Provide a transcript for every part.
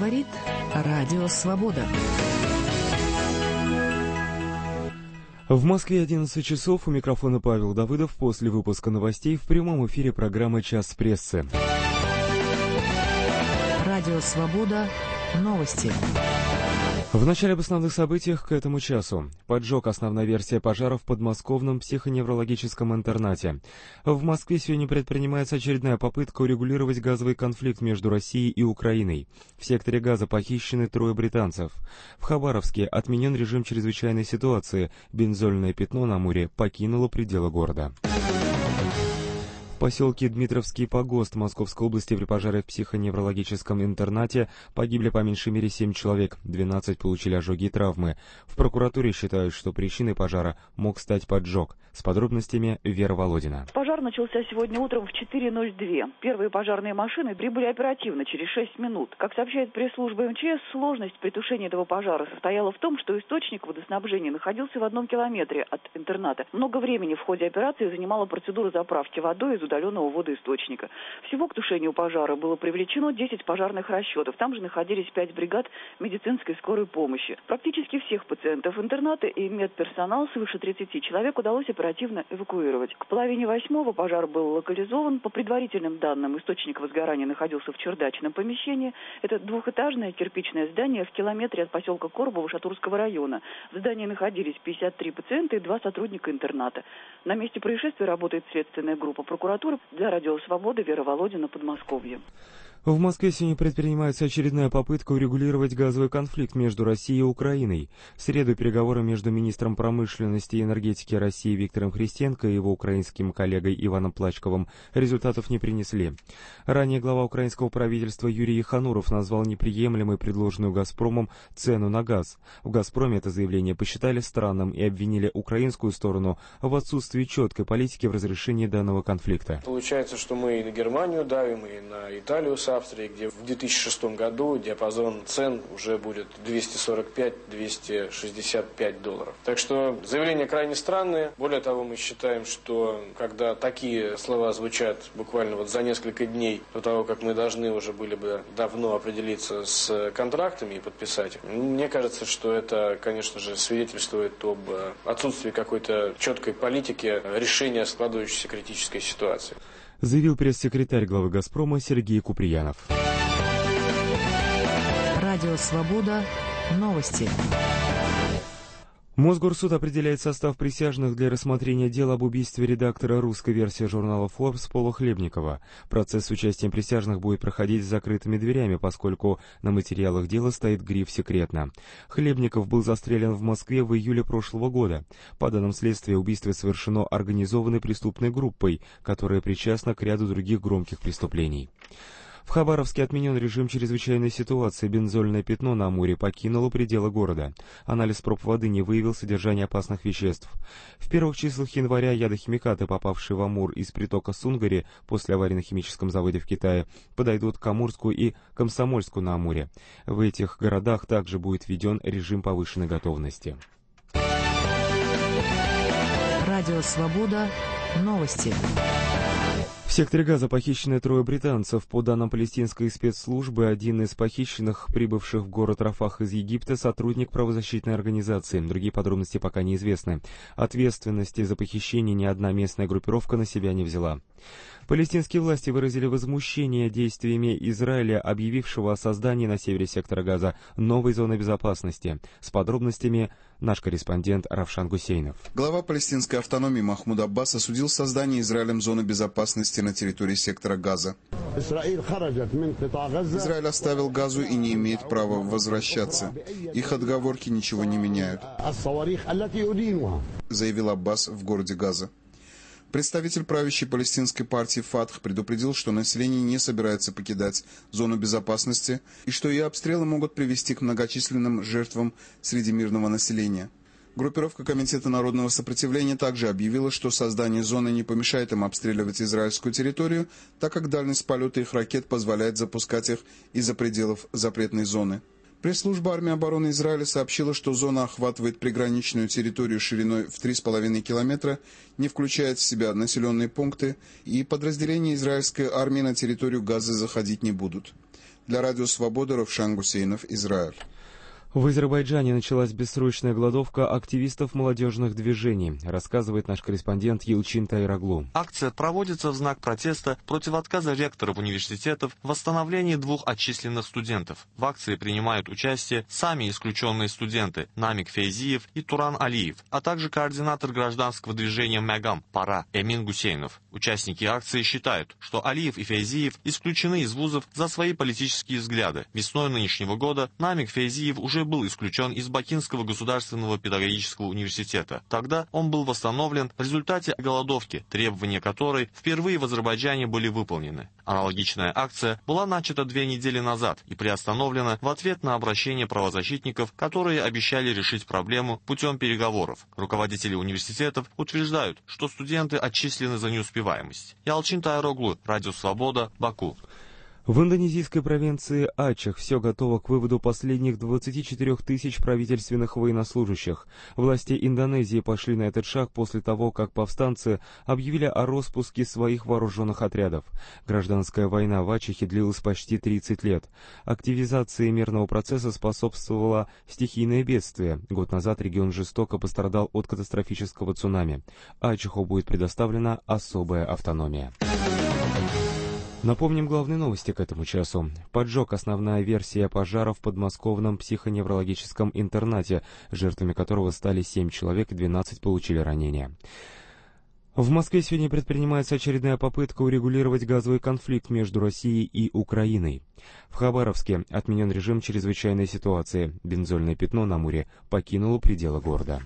Говорит Радио Свобода. В Москве 11 часов. У микрофона Павел Давыдов. После выпуска новостей в прямом эфире программы «Час прессы». Радио Свобода. Новости. В начале об основных событиях к этому часу. Поджог — основная версия пожара в подмосковном психоневрологическом интернате. В Москве сегодня предпринимается очередная попытка урегулировать газовый конфликт между Россией и Украиной. В секторе газа похищены 3 британцев. В Хабаровске отменен режим чрезвычайной ситуации. Бензольное пятно на Амуре покинуло пределы города. В поселке Дмитровский погост Московской области при пожаре в психоневрологическом интернате погибли по меньшей мере 7 человек, 12 получили ожоги и травмы. В прокуратуре считают, что причиной пожара мог стать поджог. С подробностями Вера Володина. Пожар начался сегодня утром в 4:02. Первые пожарные машины прибыли оперативно, через 6 минут. Как сообщает пресс-служба МЧС, сложность при тушении этого пожара состояла в том, что источник водоснабжения находился в 1 километре от интерната. Много времени в ходе операции занимала процедура заправки водой из удаленного водоисточника. Всего к тушению пожара было привлечено 10 пожарных расчетов. Там же находились 5 бригад медицинской скорой помощи. Практически всех пациентов интерната и медперсонал, свыше 30 человек, удалось оперативно эвакуировать. К 7:30 пожар был локализован. По предварительным данным, источник возгорания находился в чердачном помещении. Это двухэтажное кирпичное здание в километре от поселка Коробово Шатурского района. В здании находились 53 пациента и 2 сотрудника интерната. На месте происшествия работает следственная группа прокуратуры. Для Радио Свобода Вера Володина, Подмосковье. В Москве сегодня предпринимается очередная попытка урегулировать газовый конфликт между Россией и Украиной. В среду переговоры между министром промышленности и энергетики России Виктором Христенко и его украинским коллегой Иваном Плачковым результатов не принесли. Ранее глава украинского правительства Юрий Ехануров назвал неприемлемой предложенную «Газпромом» цену на газ. В «Газпроме» это заявление посчитали странным и обвинили украинскую сторону в отсутствии четкой политики в разрешении данного конфликта. Получается, что мы и на Германию давим, и на Италию с Австрией, где в 2006 году диапазон цен уже будет 245-265 долларов. Так что заявления крайне странные. Более того, мы считаем, что когда такие слова звучат буквально вот за несколько дней до того, как мы должны уже были бы давно определиться с контрактами и подписать их, мне кажется, что это, конечно же, свидетельствует об отсутствии какой-то четкой политики решения складывающейся критической ситуации. Заявил пресс-секретарь главы «Газпрома» Сергей Куприянов. Радио Свобода. Новости. Мосгорсуд определяет состав присяжных для рассмотрения дела об убийстве редактора русской версии журнала Forbes Пола Хлебникова. Процесс с участием присяжных будет проходить с закрытыми дверями, поскольку на материалах дела стоит гриф «Секретно». Хлебников был застрелен в Москве в июле прошлого года. По данным следствия, убийство совершено организованной преступной группой, которая причастна к ряду других громких преступлений. В Хабаровске отменен режим чрезвычайной ситуации. Бензольное пятно на Амуре покинуло пределы города. Анализ проб воды не выявил содержание опасных веществ. В первых числах января ядохимикаты, попавшие в Амур из притока Сунгари после аварии на химическом заводе в Китае, подойдут к Амурску и Комсомольску на Амуре. В этих городах также будет введен режим повышенной готовности. Радио Свобода. Новости. В секторе газа похищены 3 британцев. По данным палестинской спецслужбы, один из похищенных, прибывших в город Рафах из Египта, сотрудник правозащитной организации. Другие подробности пока неизвестны. Ответственности за похищение ни одна местная группировка на себя не взяла. Палестинские власти выразили возмущение действиями Израиля, объявившего о создании на севере сектора Газа новой зоны безопасности. С подробностями наш корреспондент Равшан Гусейнов. Глава палестинской автономии Махмуд Аббас осудил создание Израилем зоны безопасности на территории сектора Газа. Израиль оставил Газу и не имеет права возвращаться. Их отговорки ничего не меняют, заявил Аббас в городе Газа. Представитель правящей палестинской партии «Фатх» предупредил, что население не собирается покидать зону безопасности и что ее обстрелы могут привести к многочисленным жертвам среди мирного населения. Группировка Комитета народного сопротивления также объявила, что создание зоны не помешает им обстреливать израильскую территорию, так как дальность полета их ракет позволяет запускать их из-за пределов запретной зоны. Пресс-служба армии обороны Израиля сообщила, что зона охватывает приграничную территорию шириной в 3,5 километра, не включает в себя населенные пункты, и подразделения израильской армии на территорию Газы заходить не будут. Для радио «Свобода» Равшан Гусейнов, Израиль. В Азербайджане началась бессрочная голодовка активистов молодежных движений, рассказывает наш корреспондент Елчин Тайраглу. Акция проводится в знак протеста против отказа ректоров университетов в восстановлении 2 отчисленных студентов. В акции принимают участие сами исключенные студенты Намик Фейзиев и Туран Алиев, а также координатор гражданского движения Мегам Пара Эмин Гусейнов. Участники акции считают, что Алиев и Фейзиев исключены из вузов за свои политические взгляды. Весной нынешнего года Намик Фейзиев уже был исключен из Бакинского государственного педагогического университета. Тогда он был восстановлен в результате голодовки, требования которой впервые в Азербайджане были выполнены. Аналогичная акция была начата 2 недели назад и приостановлена в ответ на обращение правозащитников, которые обещали решить проблему путем переговоров. Руководители университетов утверждают, что студенты отчислены за неуспеваемость. Ялчин Тайраглу, Радио Свобода, Баку. В индонезийской провинции Ачех все готово к выводу последних 24 тысяч правительственных военнослужащих. Власти Индонезии пошли на этот шаг после того, как повстанцы объявили о распуске своих вооруженных отрядов. Гражданская война в Ачехе длилась почти 30 лет. Активизации мирного процесса способствовало стихийное бедствие. Год назад регион жестоко пострадал от катастрофического цунами. Ачеху будет предоставлена особая автономия. Напомним главные новости к этому часу. Поджог — основная версия пожара в подмосковном психоневрологическом интернате, жертвами которого стали 7 человек и 12 получили ранения. В Москве сегодня предпринимается очередная попытка урегулировать газовый конфликт между Россией и Украиной. В Хабаровске отменен режим чрезвычайной ситуации. Бензольное пятно на Амуре покинуло пределы города.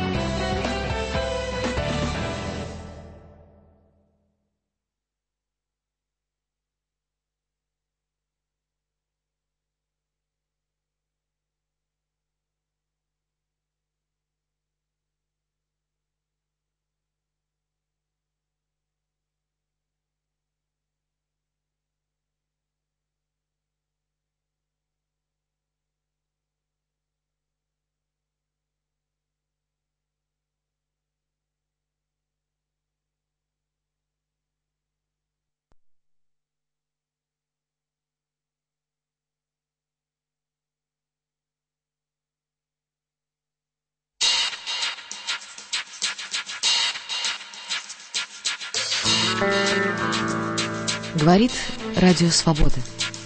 Говорит Радио Свобода.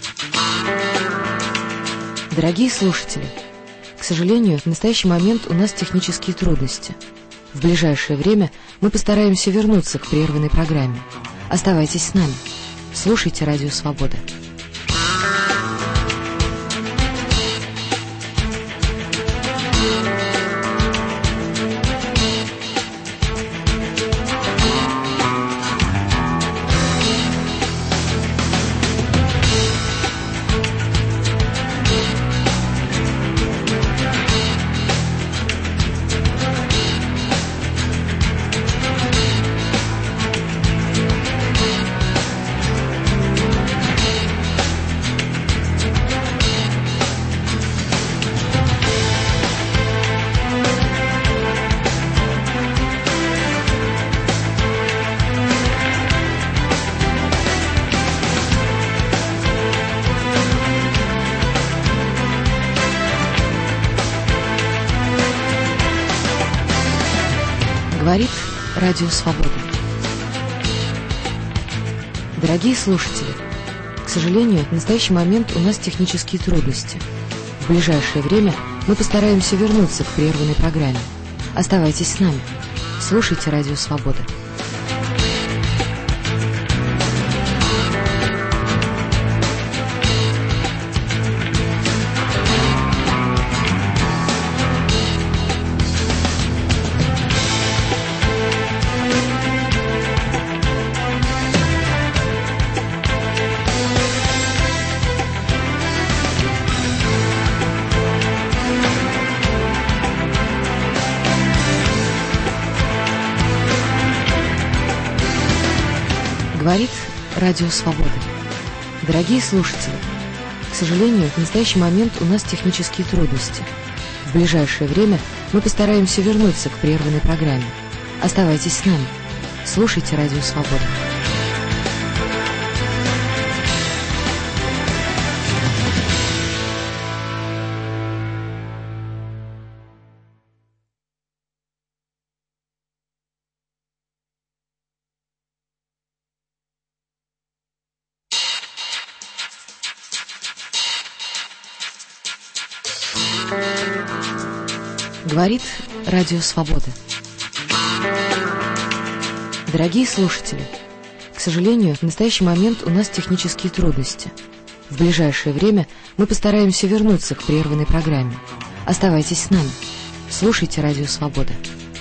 Дорогие слушатели, к сожалению, в настоящий момент у нас технические трудности. В ближайшее время мы постараемся вернуться к прерванной программе. Оставайтесь с нами. Слушайте Радио Свобода. Говорит Радио Свобода. Дорогие слушатели, к сожалению, в настоящий момент у нас технические трудности. В ближайшее время мы постараемся вернуться к прерванной программе. Оставайтесь с нами. Слушайте Радио Свобода. Говорит Радио Свобода. Дорогие слушатели, К сожалению, в настоящий момент у нас технические трудности. В ближайшее время мы постараемся вернуться к прерванной программе. Оставайтесь с нами. Слушайте Радио Свобода. Говорит Радио Свобода. Дорогие слушатели, к сожалению, в настоящий момент у нас технические трудности. В ближайшее время мы постараемся вернуться к прерванной программе. Оставайтесь с нами. Слушайте Радио Свобода.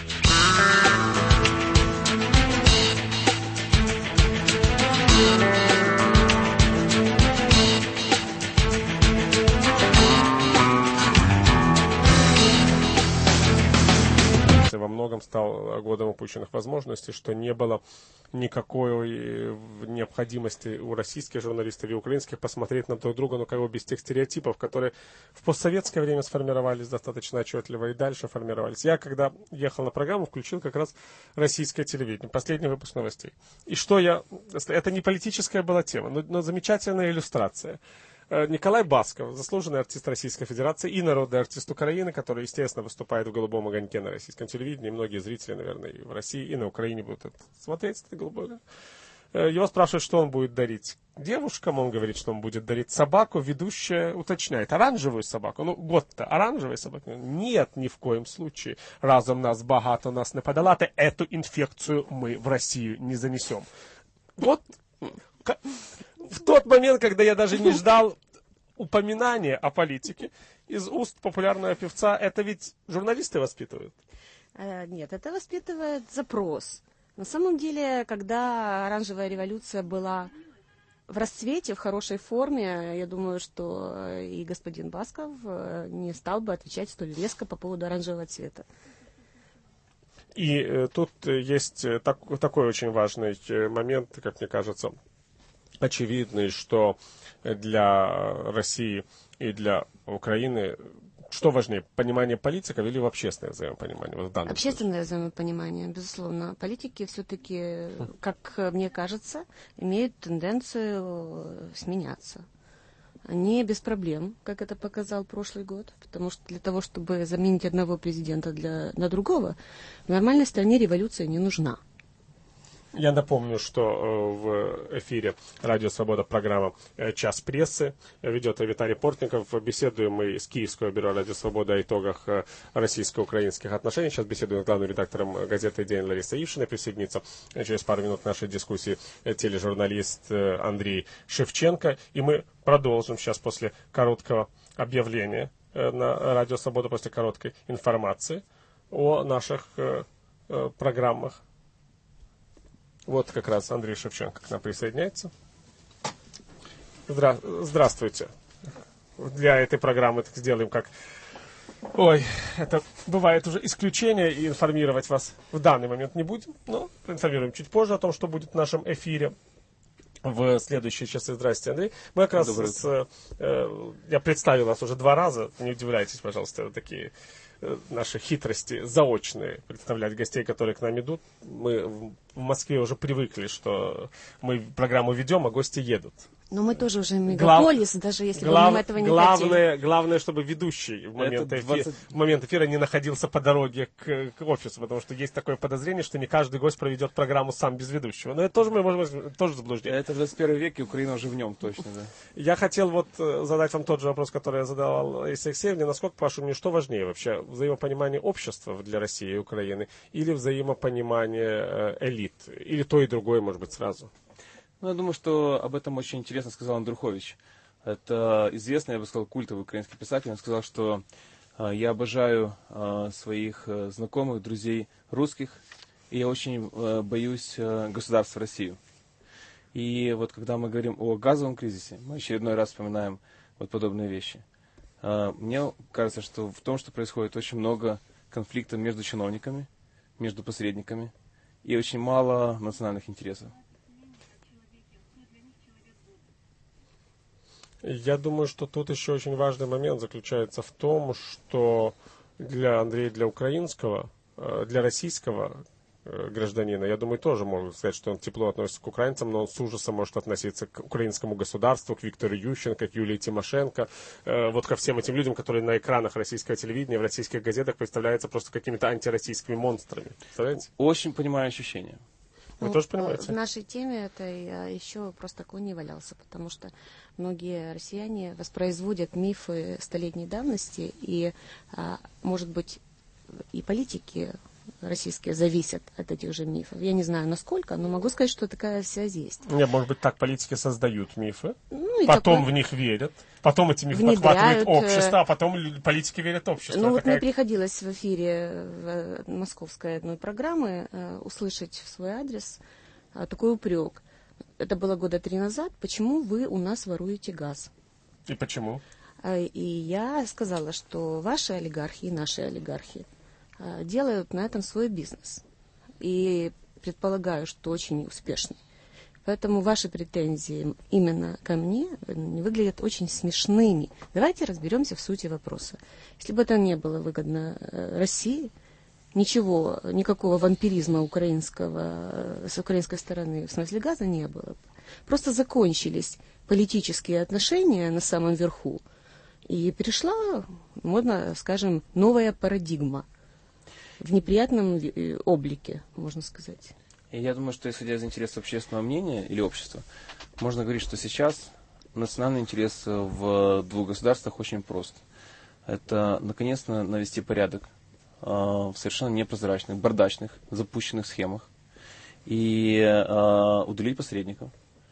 Во многом стал годом упущенных возможностей, что не было никакой необходимости у российских журналистов и украинских посмотреть на друг друга, но как бы без тех стереотипов, которые в постсоветское время сформировались достаточно отчетливо и дальше формировались. Я, когда ехал на программу, включил как раз российское телевидение, последний выпуск новостей. И что это не политическая была тема, но замечательная иллюстрация. Николай Басков, заслуженный артист Российской Федерации и народный артист Украины, который, естественно, выступает в «Голубом огоньке» на российском телевидении. Многие зрители, наверное, и в России, и на Украине будут это смотреть, это «Голубой». Его спрашивают, что он будет дарить девушкам. Он говорит, что он будет дарить собаку. Ведущая уточняет: оранжевую собаку. Ну, год-то оранжевая собака. Нет, ни в коем случае. Разом нас багато, нас не подолати. Эту инфекцию мы в Россию не занесем. Вот в тот момент, когда я даже не ждал упоминания о политике из уст популярного певца, это ведь журналисты воспитывают? Нет, это воспитывает запрос. На самом деле, когда оранжевая революция была в расцвете, в хорошей форме, я думаю, что и господин Басков не стал бы отвечать столь резко по поводу оранжевого цвета. И тут есть такой очень важный момент, как мне кажется, очевидный, что для России и для Украины что важнее, понимание политиков или общественное взаимопонимание? Вот в данном общественное взаимопонимание, безусловно. Политики все-таки, как мне кажется, имеют тенденцию сменяться. Они без проблем, как это показал прошлый год, потому что для того, чтобы заменить одного президента на другого, в нормальной стране революция не нужна. Я напомню, что в эфире Радио Свобода программа «Час прессы». Ведет Виталий Портников. Беседуем мы с Киевского бюро Радио Свобода о итогах российско-украинских отношений. Сейчас беседуем с главным редактором газеты «День» Ларисой Ившиной. Присоединится через пару минут к нашей дискуссии тележурналист Андрей Шевченко. И мы продолжим сейчас после короткого объявления на Радио Свобода, после короткой информации о наших программах. Вот как раз Андрей Шевченко к нам присоединяется. Здравствуйте. Для этой программы так сделаем как... Ой, это бывает уже исключение, и информировать вас в данный момент не будем, но информируем чуть позже о том, что будет в нашем эфире в следующие часы. Здравствуйте, Андрей. Мы как раз я представил вас уже 2 раза, не удивляйтесь, пожалуйста, это такие наши хитрости заочные, представлять гостей, которые к нам идут. Мы в Москве уже привыкли, что мы программу ведем, а гости едут. Но мы тоже уже мегаполис, даже если бы мы этого не хотели. Главное, чтобы ведущий в момент эфира не находился по дороге к офису, потому что есть такое подозрение, что не каждый гость проведет программу сам без ведущего. Но это тоже, мы можем, тоже заблуждение. Это 21 век, и Украина уже в нем точно, да. Я хотел вот задать вам тот же вопрос, который я задавал Ларисе Алексеевне. Насколько, по вашему мнению, что важнее вообще? Взаимопонимание общества для России и Украины или взаимопонимание элит? Или то и другое, может быть, сразу? Ну, я думаю, что об этом очень интересно сказал Андрухович. Это известный, я бы сказал, культовый украинский писатель. Он сказал, что я обожаю своих знакомых, друзей русских, и я очень боюсь государства Россию. И вот когда мы говорим о газовом кризисе, мы очередной раз вспоминаем вот подобные вещи. Мне кажется, что в том, что происходит очень много конфликтов между чиновниками, между посредниками, и очень мало национальных интересов. Я думаю, что тут еще очень важный момент заключается в том, что для Андрея, для украинского, для российского гражданина, я думаю, тоже можно сказать, что он тепло относится к украинцам, но он с ужасом может относиться к украинскому государству, к Виктору Ющенко, к Юлии Тимошенко, вот ко всем этим людям, которые на экранах российского телевидения, в российских газетах представляются просто какими-то антироссийскими монстрами. Представляете? Очень понимаю ощущения. Вы тоже понимаете? В нашей теме это еще просто такой не валялся, потому что многие россияне воспроизводят мифы столетней давности, и, может быть, и политики российские зависят от этих же мифов. Я не знаю, насколько, но могу сказать, что такая связь есть. Нет, может быть, так политики создают мифы, Ну, потом в них верят, потом эти мифы подхватывает общество, а потом политики верят обществу. Ну, вот мне приходилось в эфире московской одной программы услышать в свой адрес такой упрек. Это было 3 года назад. Почему вы у нас воруете газ? И почему? И я сказала, что ваши олигархи и наши олигархи делают на этом свой бизнес. И предполагаю, что очень успешный. Поэтому ваши претензии именно ко мне выглядят очень смешными. Давайте разберемся в сути вопроса. Если бы это не было выгодно России, никакого вампиризма с украинской стороны в смысле газа не было. Просто закончились политические отношения на самом верху. И перешла, можно, скажем, новая парадигма. В неприятном облике, можно сказать. И я думаю, что исходя из интересов общественного мнения или общества, можно говорить, что сейчас национальный интерес в двух государствах очень прост. Это, наконец-то, навести порядок в совершенно непрозрачных, бардачных, запущенных схемах и удалить посредников,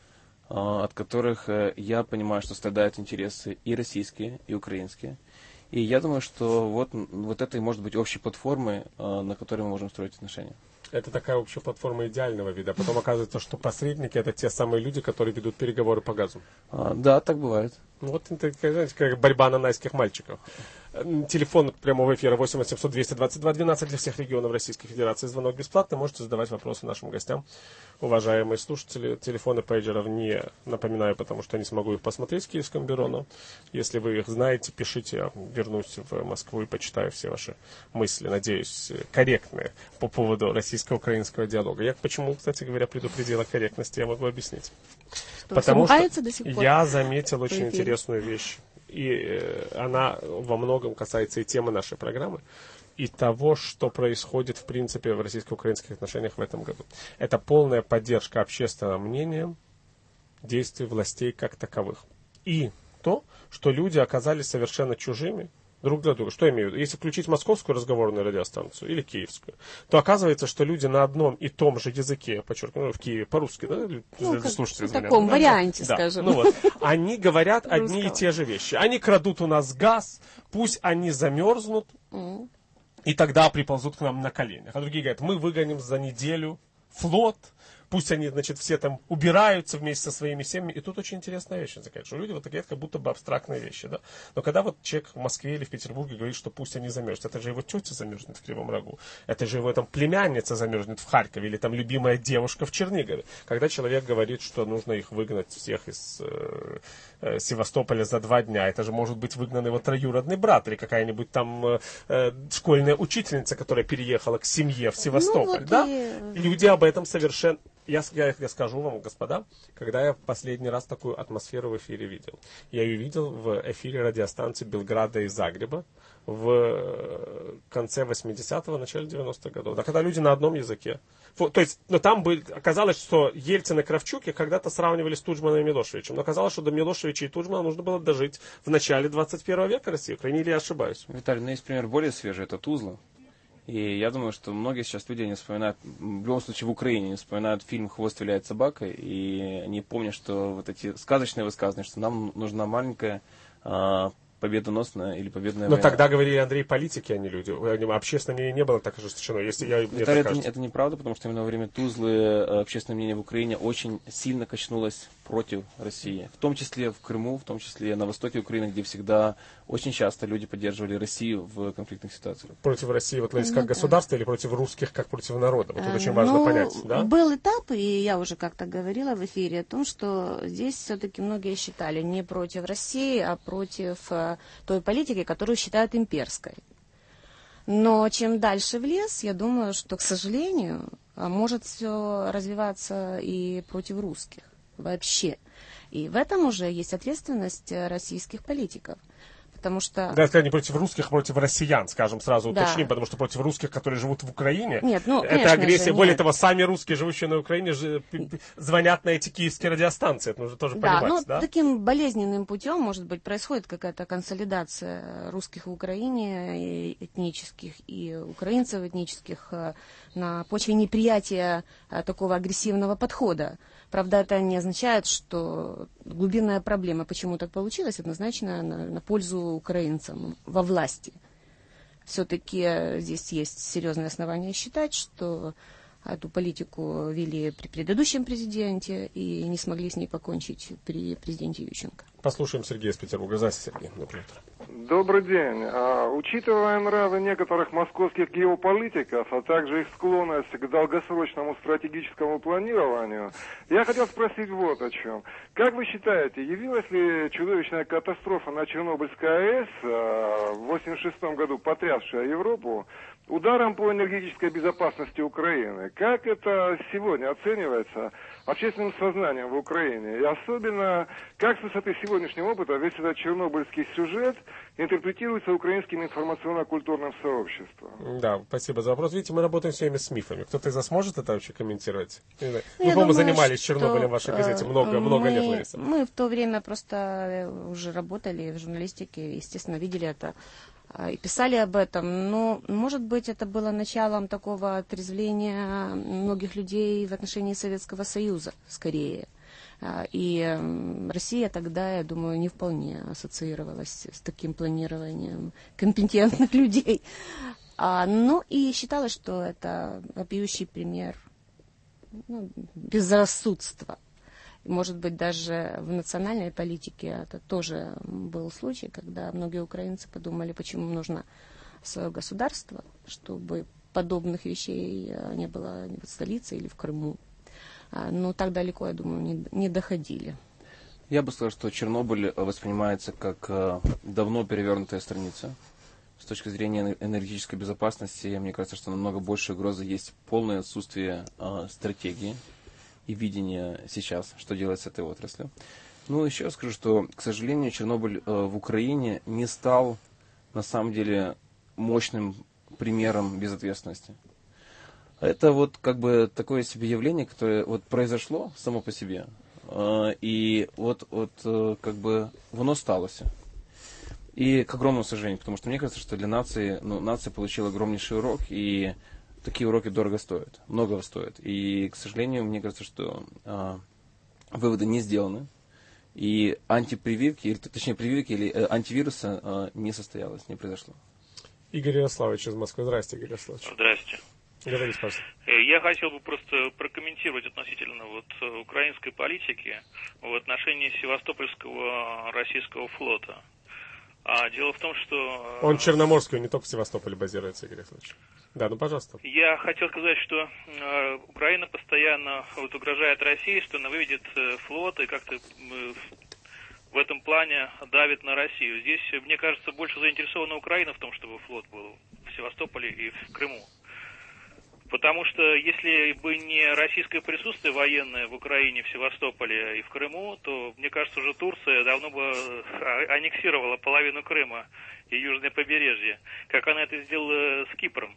от которых я понимаю, что страдают интересы и российские, и украинские. И я думаю, что вот это и может быть общей платформой, на которой мы можем строить отношения. Это такая общая платформа идеального вида. Потом оказывается, что посредники — это те самые люди, которые ведут переговоры по газу. Да, так бывает. Вот это, знаете, как борьба нанайских мальчиков. Телефон прямого эфира 8 800 222 12 для всех регионов Российской Федерации. Звонок бесплатный. Можете задавать вопросы нашим гостям. Уважаемые слушатели, телефоны пейджеров не напоминаю, потому что не смогу их посмотреть в Киевском бюро. Но если вы их знаете, пишите. Я вернусь в Москву и почитаю все ваши мысли, надеюсь, корректные по поводу российско-украинского диалога. Я почему, кстати говоря, предупредил о корректности, я могу объяснить. Потому что я заметил очень интересную вещь. И она во многом касается и темы нашей программы, и того, что происходит, в принципе, в российско-украинских отношениях в этом году. Это полная поддержка общественного мнения действий властей как таковых. И то, что люди оказались совершенно чужими друг для друга. Что я имею в виду? Если включить московскую разговорную радиостанцию или киевскую, то оказывается, что люди на одном и том же языке, подчеркну, в Киеве по-русски, да, слушатели в таком варианте, да, скажем. Ну вот, они говорят одни и те же вещи. Они крадут у нас газ, пусть они замерзнут, и тогда приползут к нам на коленях. А другие говорят, мы выгоним за неделю флот, пусть они, значит, все там убираются вместе со своими семьями. И тут очень интересная вещь, что люди вот такие как будто бы абстрактные вещи, да. Но когда вот человек в Москве или в Петербурге говорит, что пусть они замерзнут, это же его тетя замерзнет в Кривом Рогу, это же его там племянница замерзнет в Харькове или там любимая девушка в Чернигове. Когда человек говорит, что нужно их выгнать всех из Севастополя за 2 дня, это же может быть выгнан его троюродный брат или какая-нибудь там школьная учительница, которая переехала к семье в Севастополь, да? Люди об этом совершенно... Я скажу вам, господа, когда я в последний раз такую атмосферу в эфире видел. Я ее видел в эфире радиостанции Белграда и Загреба в конце 80-го, начале 90-х годов. Да, когда люди на одном языке. То есть, там оказалось, что Ельцин и Кравчук когда-то сравнивали с Туджманом и Милошевичем. Но оказалось, что до Милошевича и Туджмана нужно было дожить в начале 21 века России. Украине, или я ошибаюсь? Виталий, есть пример более свежий, это Тузла. И я думаю, что многие сейчас люди не вспоминают, в любом случае в Украине, не вспоминают фильм «Хвост виляет собакой», и они помнят, что вот эти сказочные высказывания, что нам нужна маленькая победоносная или победная Но война. тогда говорили, Андрей, политики, а не люди. Общественное мнение не было так ожесточено. Это неправда, потому что именно во время Тузлы общественное мнение в Украине очень сильно качнулось против России. В том числе в Крыму, в том числе на востоке Украины, где всегда очень часто люди поддерживали Россию в конфликтных ситуациях. Против России вот как государства или против русских как против народа? Вот тут очень важно понять. Да? Был этап, и я уже как-то говорила в эфире о том, что здесь все-таки многие считали не против России, а против той политики, которую считают имперской. Но чем дальше в лес, я думаю, что, к сожалению, может все развиваться и против русских вообще. И в этом уже есть ответственность российских политиков. Потому что... Да, это не против русских, а против россиян, скажем, сразу уточним, потому что против русских, которые живут в Украине, это агрессия. Более того, сами русские, живущие на Украине, звонят на эти киевские радиостанции, это нужно тоже понимать. Да, таким болезненным путем, может быть, происходит какая-то консолидация русских в Украине, и этнических, и украинцев этнических на почве неприятия такого агрессивного подхода. Правда, это не означает, что глубинная проблема, почему так получилось, однозначно на пользу украинцам во власти. Все-таки здесь есть серьезные основания считать, что эту политику вели при предыдущем президенте и не смогли с ней покончить при президенте Ющенко. Послушаем Сергея из Петербурга. Здравствуйте, Сергей. Доброе утро. Добрый день. Учитывая нравы некоторых московских геополитиков, а также их склонность к долгосрочному стратегическому планированию, я хотел спросить вот о чем. Как вы считаете, явилась ли чудовищная катастрофа на Чернобыльской АЭС в 1986 году, потрясшая Европу, ударом по энергетической безопасности Украины? Как это сегодня оценивается общественным сознанием в Украине? И особенно, как с высоты сегодняшнего опыта весь этот чернобыльский сюжет интерпретируется украинским информационно-культурным сообществом? Да, спасибо за вопрос. Видите, мы работаем все время с мифами. Кто-то из вас может это вообще комментировать? Мы, по-моему, занимались Чернобылем в вашей газете много лет, Лариса. Мы в то время просто уже работали в журналистике, естественно, видели это и писали об этом, но, может быть, это было началом такого отрезвления многих людей в отношении Советского Союза, скорее. И Россия тогда, я думаю, не вполне ассоциировалась с таким планированием компетентных людей. Ну и считалось, что это вопиющий пример безрассудства. Может быть, даже в национальной политике это тоже был случай, когда многие украинцы подумали, почему нужно свое государство, чтобы подобных вещей не было ни в столице или в Крыму. Но так далеко, я думаю, не доходили. Я бы сказал, что Чернобыль воспринимается как давно перевернутая страница. С точки зрения энергетической безопасности, мне кажется, что намного больше угрозы есть полное отсутствие стратегии и видение сейчас, что делать с этой отраслью. Ну, еще раз скажу, что, к сожалению, Чернобыль в Украине не стал, на самом деле, мощным примером безответственности. Это вот как бы такое себе явление, которое вот произошло само по себе, и вот как бы оно сталось. И к огромному сожалению, потому что мне кажется, что для нации, нация получила огромнейший урок, и такие уроки дорого стоят, многого стоят. И, к сожалению, мне кажется, что выводы не сделаны. И антипрививки, или, точнее, прививки или антивируса не состоялось, не произошло. Игорь Ярославович из Москвы. Здравствуйте, Игорь Ярославович. Здравствуйте. Говорите, пожалуйста. Я хотел бы просто прокомментировать относительно украинской политики в отношении Севастопольского российского флота. Дело в том, что... Он Черноморский, он не только в Севастополе базируется, Игорь Ярославович. Да, пожалуйста. Я хотел сказать, что Украина постоянно угрожает России, что она выведет флот и как-то в этом плане давит на Россию. Здесь, мне кажется, больше заинтересована Украина в том, чтобы флот был в Севастополе и в Крыму. Потому что если бы не российское присутствие военное в Украине, в Севастополе и в Крыму, то, мне кажется, уже Турция давно бы аннексировала половину Крыма и южное побережье, как она это сделала с Кипром.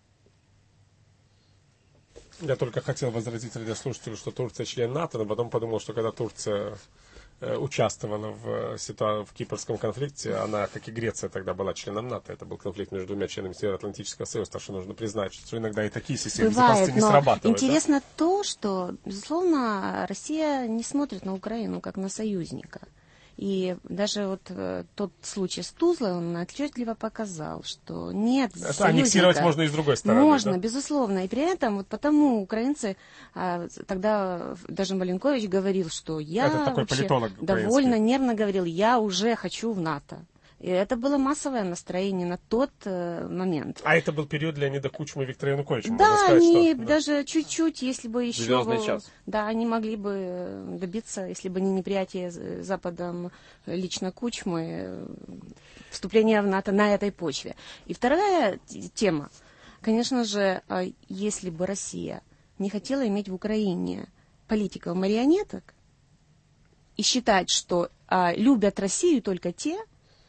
Я только хотел возразить радиослушателю, что Турция член НАТО, но потом подумал, что когда Турция участвовала в кипрском конфликте, она, как и Греция, тогда была членом НАТО. Это был конфликт между двумя членами Североатлантического союза, так что нужно признать, что иногда и такие системы безопасности не срабатывают. Интересно то, что, безусловно, Россия не смотрит на Украину как на союзника. И даже вот тот случай с Тузлой, он отчетливо показал, что нет союзника. Аннексировать можно и с другой стороны. Можно, да? безусловно. И при этом вот потому украинцы, тогда даже Маленкович говорил, что я это такой вообще политолог довольно нервно говорил, я уже хочу в НАТО. И это было массовое настроение на тот момент. А это был период Леонида Кучмы и Виктора Януковича, да, можно сказать, они что... даже чуть-чуть, если бы еще... Звездный час. Да, они могли бы добиться, если бы не неприятие Западом лично Кучмы, вступления в НАТО на этой почве. И вторая тема. Конечно же, если бы Россия не хотела иметь в Украине политиков-марионеток и считать, что любят Россию только те,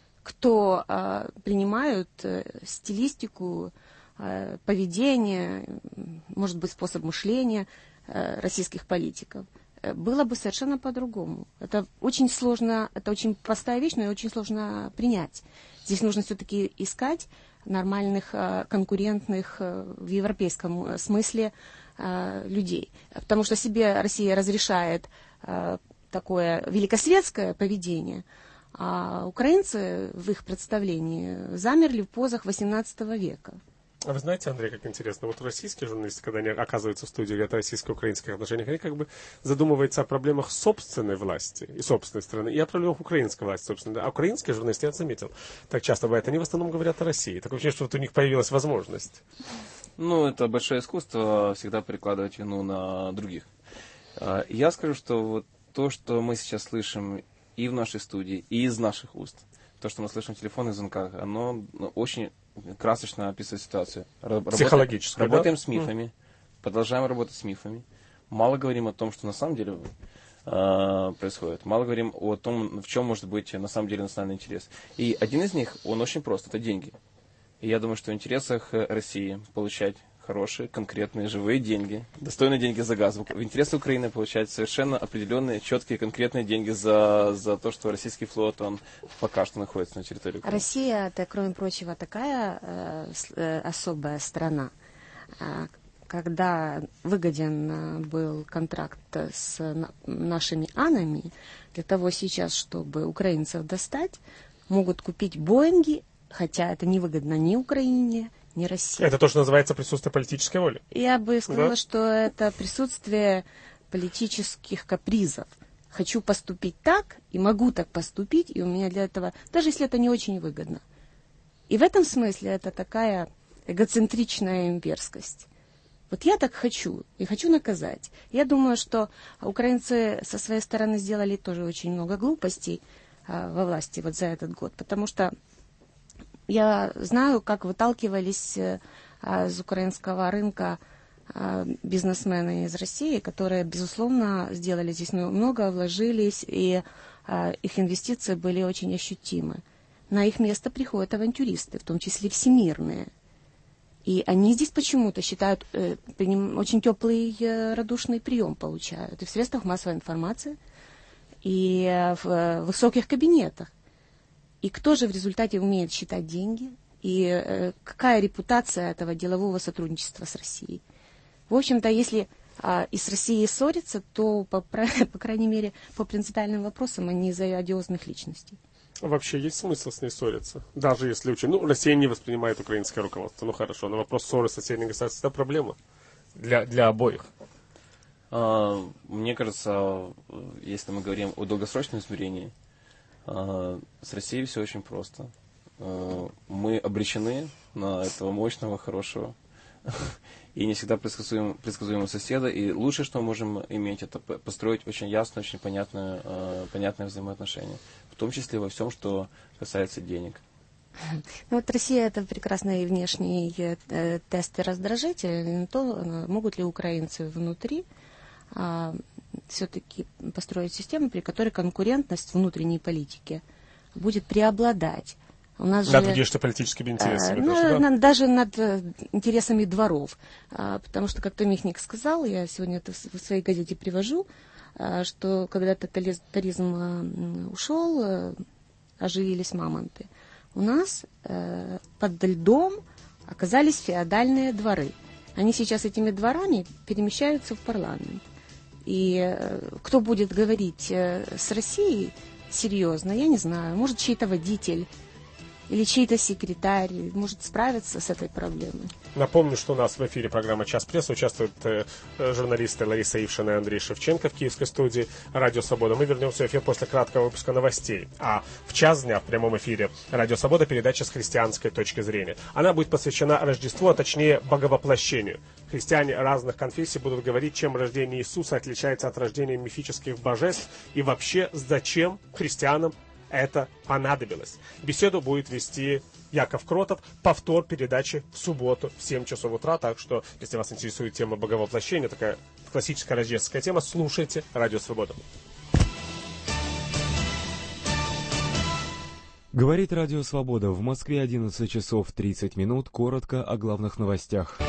кто принимают стилистику, поведение, может быть, способ мышления российских политиков, было бы совершенно по-другому. Это очень сложно, это очень простая вещь, но и очень сложно принять. Здесь нужно все-таки искать нормальных, конкурентных в европейском смысле людей. Потому что себе Россия разрешает такое великосветское поведение, а украинцы в их представлении замерли в позах XVIII века. А вы знаете, Андрей, как интересно, вот российские журналисты, когда они оказываются в студии, говорят о российско-украинских отношениях, они как бы задумываются о проблемах собственной власти и собственной страны, и о проблемах украинской власти, собственно. А украинские журналисты, я заметил, так часто бывает, они в основном говорят о России. Такое ощущение, что вот у них появилась возможность. Ну, это большое искусство всегда перекладывать вину на других. Я скажу, что вот то, что мы сейчас слышим и в нашей студии, и из наших уст, то, что мы слышим в телефонных звонках, оно очень красочно описывает ситуацию. Психологически, Работаем да? с мифами, продолжаем работать с мифами. Мало говорим о том, что на самом деле происходит. Мало говорим о том, в чем может быть на самом деле национальный интерес. И один из них, он очень прост, это деньги. И я думаю, что в интересах России получать хорошие, конкретные, живые деньги, достойные деньги за газ. В интересах Украины получать совершенно определенные, четкие, конкретные деньги за то, что российский флот, он пока что находится на территории Украины. Россия, это, кроме прочего, такая особая страна. Когда выгоден был контракт с нашими анами, для того сейчас, чтобы украинцев достать, могут купить Боинги, хотя это невыгодно ни Украине, ни России. Это то, что называется присутствие политической воли? Я бы сказала, да? что это присутствие политических капризов. Хочу поступить так, и могу так поступить, и у меня для этого, даже если это не очень выгодно. И в этом смысле это такая эгоцентричная имперскость. Вот я так хочу, и хочу наказать. Я думаю, что украинцы со своей стороны сделали тоже очень много глупостей во власти вот за этот год, потому что я знаю, как выталкивались с украинского рынка бизнесмены из России, которые, безусловно, сделали здесь много, вложились, и их инвестиции были очень ощутимы. На их место приходят авантюристы, в том числе всемирные. И они здесь почему-то считают, очень теплый, радушный прием получают и в средствах массовой информации, и в высоких кабинетах. И кто же в результате умеет считать деньги? И какая репутация этого делового сотрудничества с Россией? В общем-то, если и с Россией ссорятся, то, по крайней мере, по принципиальным вопросам, они из-за одиозных личностей. Вообще есть смысл с ней ссориться? Даже если Россия не воспринимает украинское руководство. Ну хорошо, но вопрос ссоры с соседними государствами — это проблема для обоих. Мне кажется, если мы говорим о долгосрочном измерении, с Россией все очень просто. Мы обречены на этого мощного, хорошего и не всегда предсказуемого соседа. И лучшее, что мы можем иметь, это построить очень ясное, очень понятное взаимоотношение. В том числе во всем, что касается денег. Ну, вот Россия — это прекрасный внешний тест и раздражитель. То, могут ли украинцы внутри все-таки построить систему, при которой конкурентность внутренней политики будет преобладать. У нас над внешнеполитическими интересами. Даже над интересами дворов. Потому что, как Томихник сказал, я сегодня это в своей газете привожу, что когда тоталитаризм ушел, оживились мамонты. У нас под льдом оказались феодальные дворы. Они сейчас этими дворами перемещаются в парламент. И кто будет говорить с Россией, серьезно, я не знаю, может, чей-то водитель или чей-то секретарь может справиться с этой проблемой. Напомню, что у нас в эфире программа «Час прессы». Участвуют журналисты Лариса Ившина и Андрей Шевченко в киевской студии «Радио Свобода». Мы вернемся в эфир после краткого выпуска новостей. А в час дня в прямом эфире «Радио Свобода» передача с христианской точки зрения. Она будет посвящена Рождеству, а точнее Боговоплощению. Христиане разных конфессий будут говорить, чем рождение Иисуса отличается от рождения мифических божеств и вообще зачем христианам это понадобилось. Беседу будет вести Яков Кротов. Повтор передачи в субботу в 7 часов утра. Так что, если вас интересует тема Боговоплощения, такая классическая рождественская тема, слушайте «Радио Свобода». Говорит Радио Свобода. В Москве 11 часов 30 минут. Коротко о главных новостях.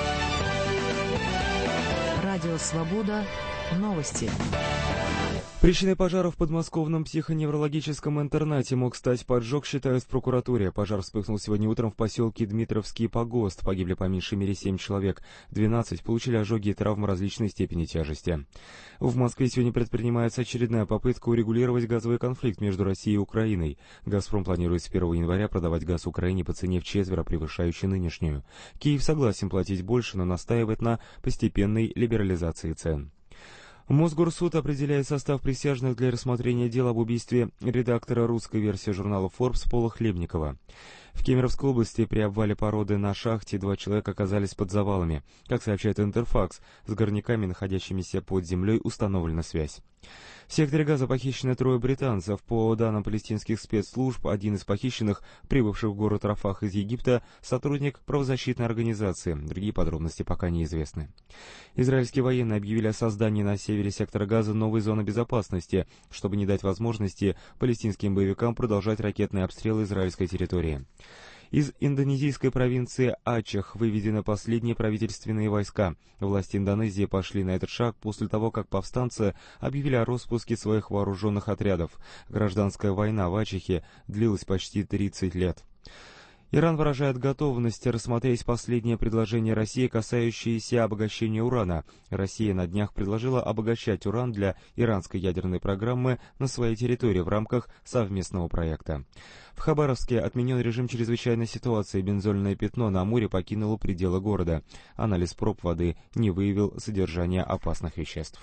Радио Свобода. Новости. Причиной пожара в подмосковном психоневрологическом интернате мог стать поджог, считают в прокуратуре. Пожар вспыхнул сегодня утром в поселке Дмитровский Погост. Погибли по меньшей мере 7 человек. 12 получили ожоги и травмы различной степени тяжести. В Москве сегодня предпринимается очередная попытка урегулировать газовый конфликт между Россией и Украиной. «Газпром» планирует с 1 января продавать газ Украине по цене вчетверо превышающей нынешнюю. Киев согласен платить больше, но настаивает на постепенной либерализации цен. Мосгорсуд определяет состав присяжных для рассмотрения дела об убийстве редактора русской версии журнала Forbes Пола Хлебникова. В Кемеровской области при обвале породы на шахте 2 человека оказались под завалами. Как сообщает Интерфакс, с горняками, находящимися под землей, установлена связь. В секторе Газа похищены 3 британцев. По данным палестинских спецслужб, один из похищенных, прибывших в город Рафах из Египта, сотрудник правозащитной организации. Другие подробности пока неизвестны. Израильские военные объявили о создании на севере сектора Газа новой зоны безопасности, чтобы не дать возможности палестинским боевикам продолжать ракетные обстрелы израильской территории. Из индонезийской провинции Ачех выведены последние правительственные войска. Власти Индонезии пошли на этот шаг после того, как повстанцы объявили о распуске своих вооруженных отрядов. Гражданская война в Ачехе длилась почти 30 лет. Иран выражает готовность рассмотреть последнее предложение России, касающееся обогащения урана. Россия на днях предложила обогащать уран для иранской ядерной программы на своей территории в рамках совместного проекта. В Хабаровске отменен режим чрезвычайной ситуации. Бензольное пятно на Амуре покинуло пределы города. Анализ проб воды не выявил содержание опасных веществ.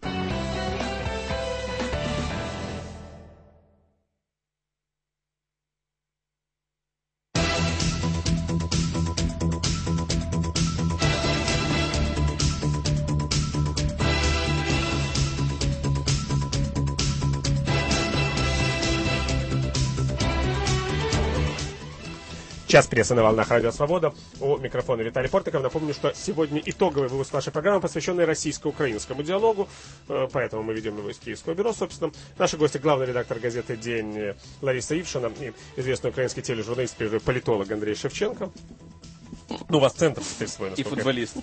Час прессы на волнах «Радио Свобода». У микрофона Виталий Портников. Напомню, что сегодня итоговый выпуск нашей программы, посвященный российско-украинскому диалогу. Поэтому мы ведем его из Киевского бюро, собственно. Наши гости — главный редактор газеты «День» Лариса Ившина и известный украинский тележурналист, политолог Андрей Шевченко. Ну, у вас центр теперь свой. И футболист.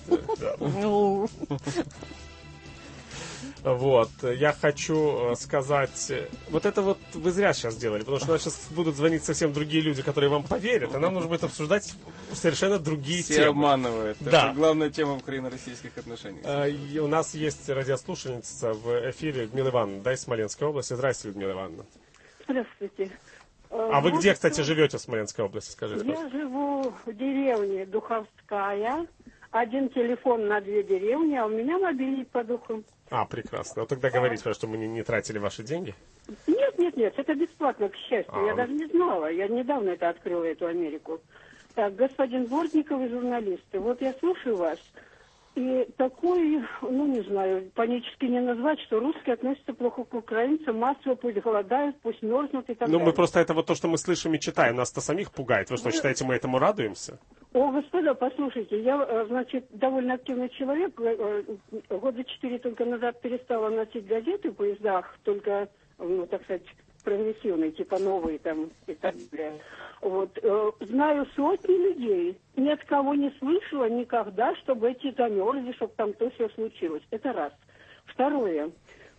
Вот, я хочу сказать, вот это вот вы зря сейчас сделали, потому что сейчас будут звонить совсем другие люди, которые вам поверят, и нам нужно будет обсуждать совершенно другие темы. Все обманывают. Да. Это главная тема украино-российских отношений. У нас есть радиослушательница в эфире Людмила Ивановна, да, из Смоленской области. Здравствуйте, Людмила Ивановна. Здравствуйте. А вы где, кстати, живете в Смоленской области, скажите? Я живу в деревне Духовская. Один телефон на 2 деревни, а у меня мобильник по духу. А, прекрасно. Вот тогда говорите, что мы не тратили ваши деньги. Нет, это бесплатно, к счастью. Я даже не знала. Я недавно это открыла, эту Америку. Так, господин Бортников и журналисты, вот я слушаю вас, и такой, не знаю, панически не назвать, что русские относятся плохо к украинцам, массово пусть голодают, пусть мерзнут и так далее. Мы просто это вот то, что мы слышим и читаем, нас-то самих пугает. Вы что, считаете, мы этому радуемся? О, господа, послушайте, я, довольно активный человек, 4 года только назад перестала носить газеты в поездах, только, так сказать, прогрессивные, типа новые там и так далее. Вот, знаю сотни людей, ни от кого не слышала никогда, чтобы эти замерзли, чтобы там то все случилось. Это раз. Второе.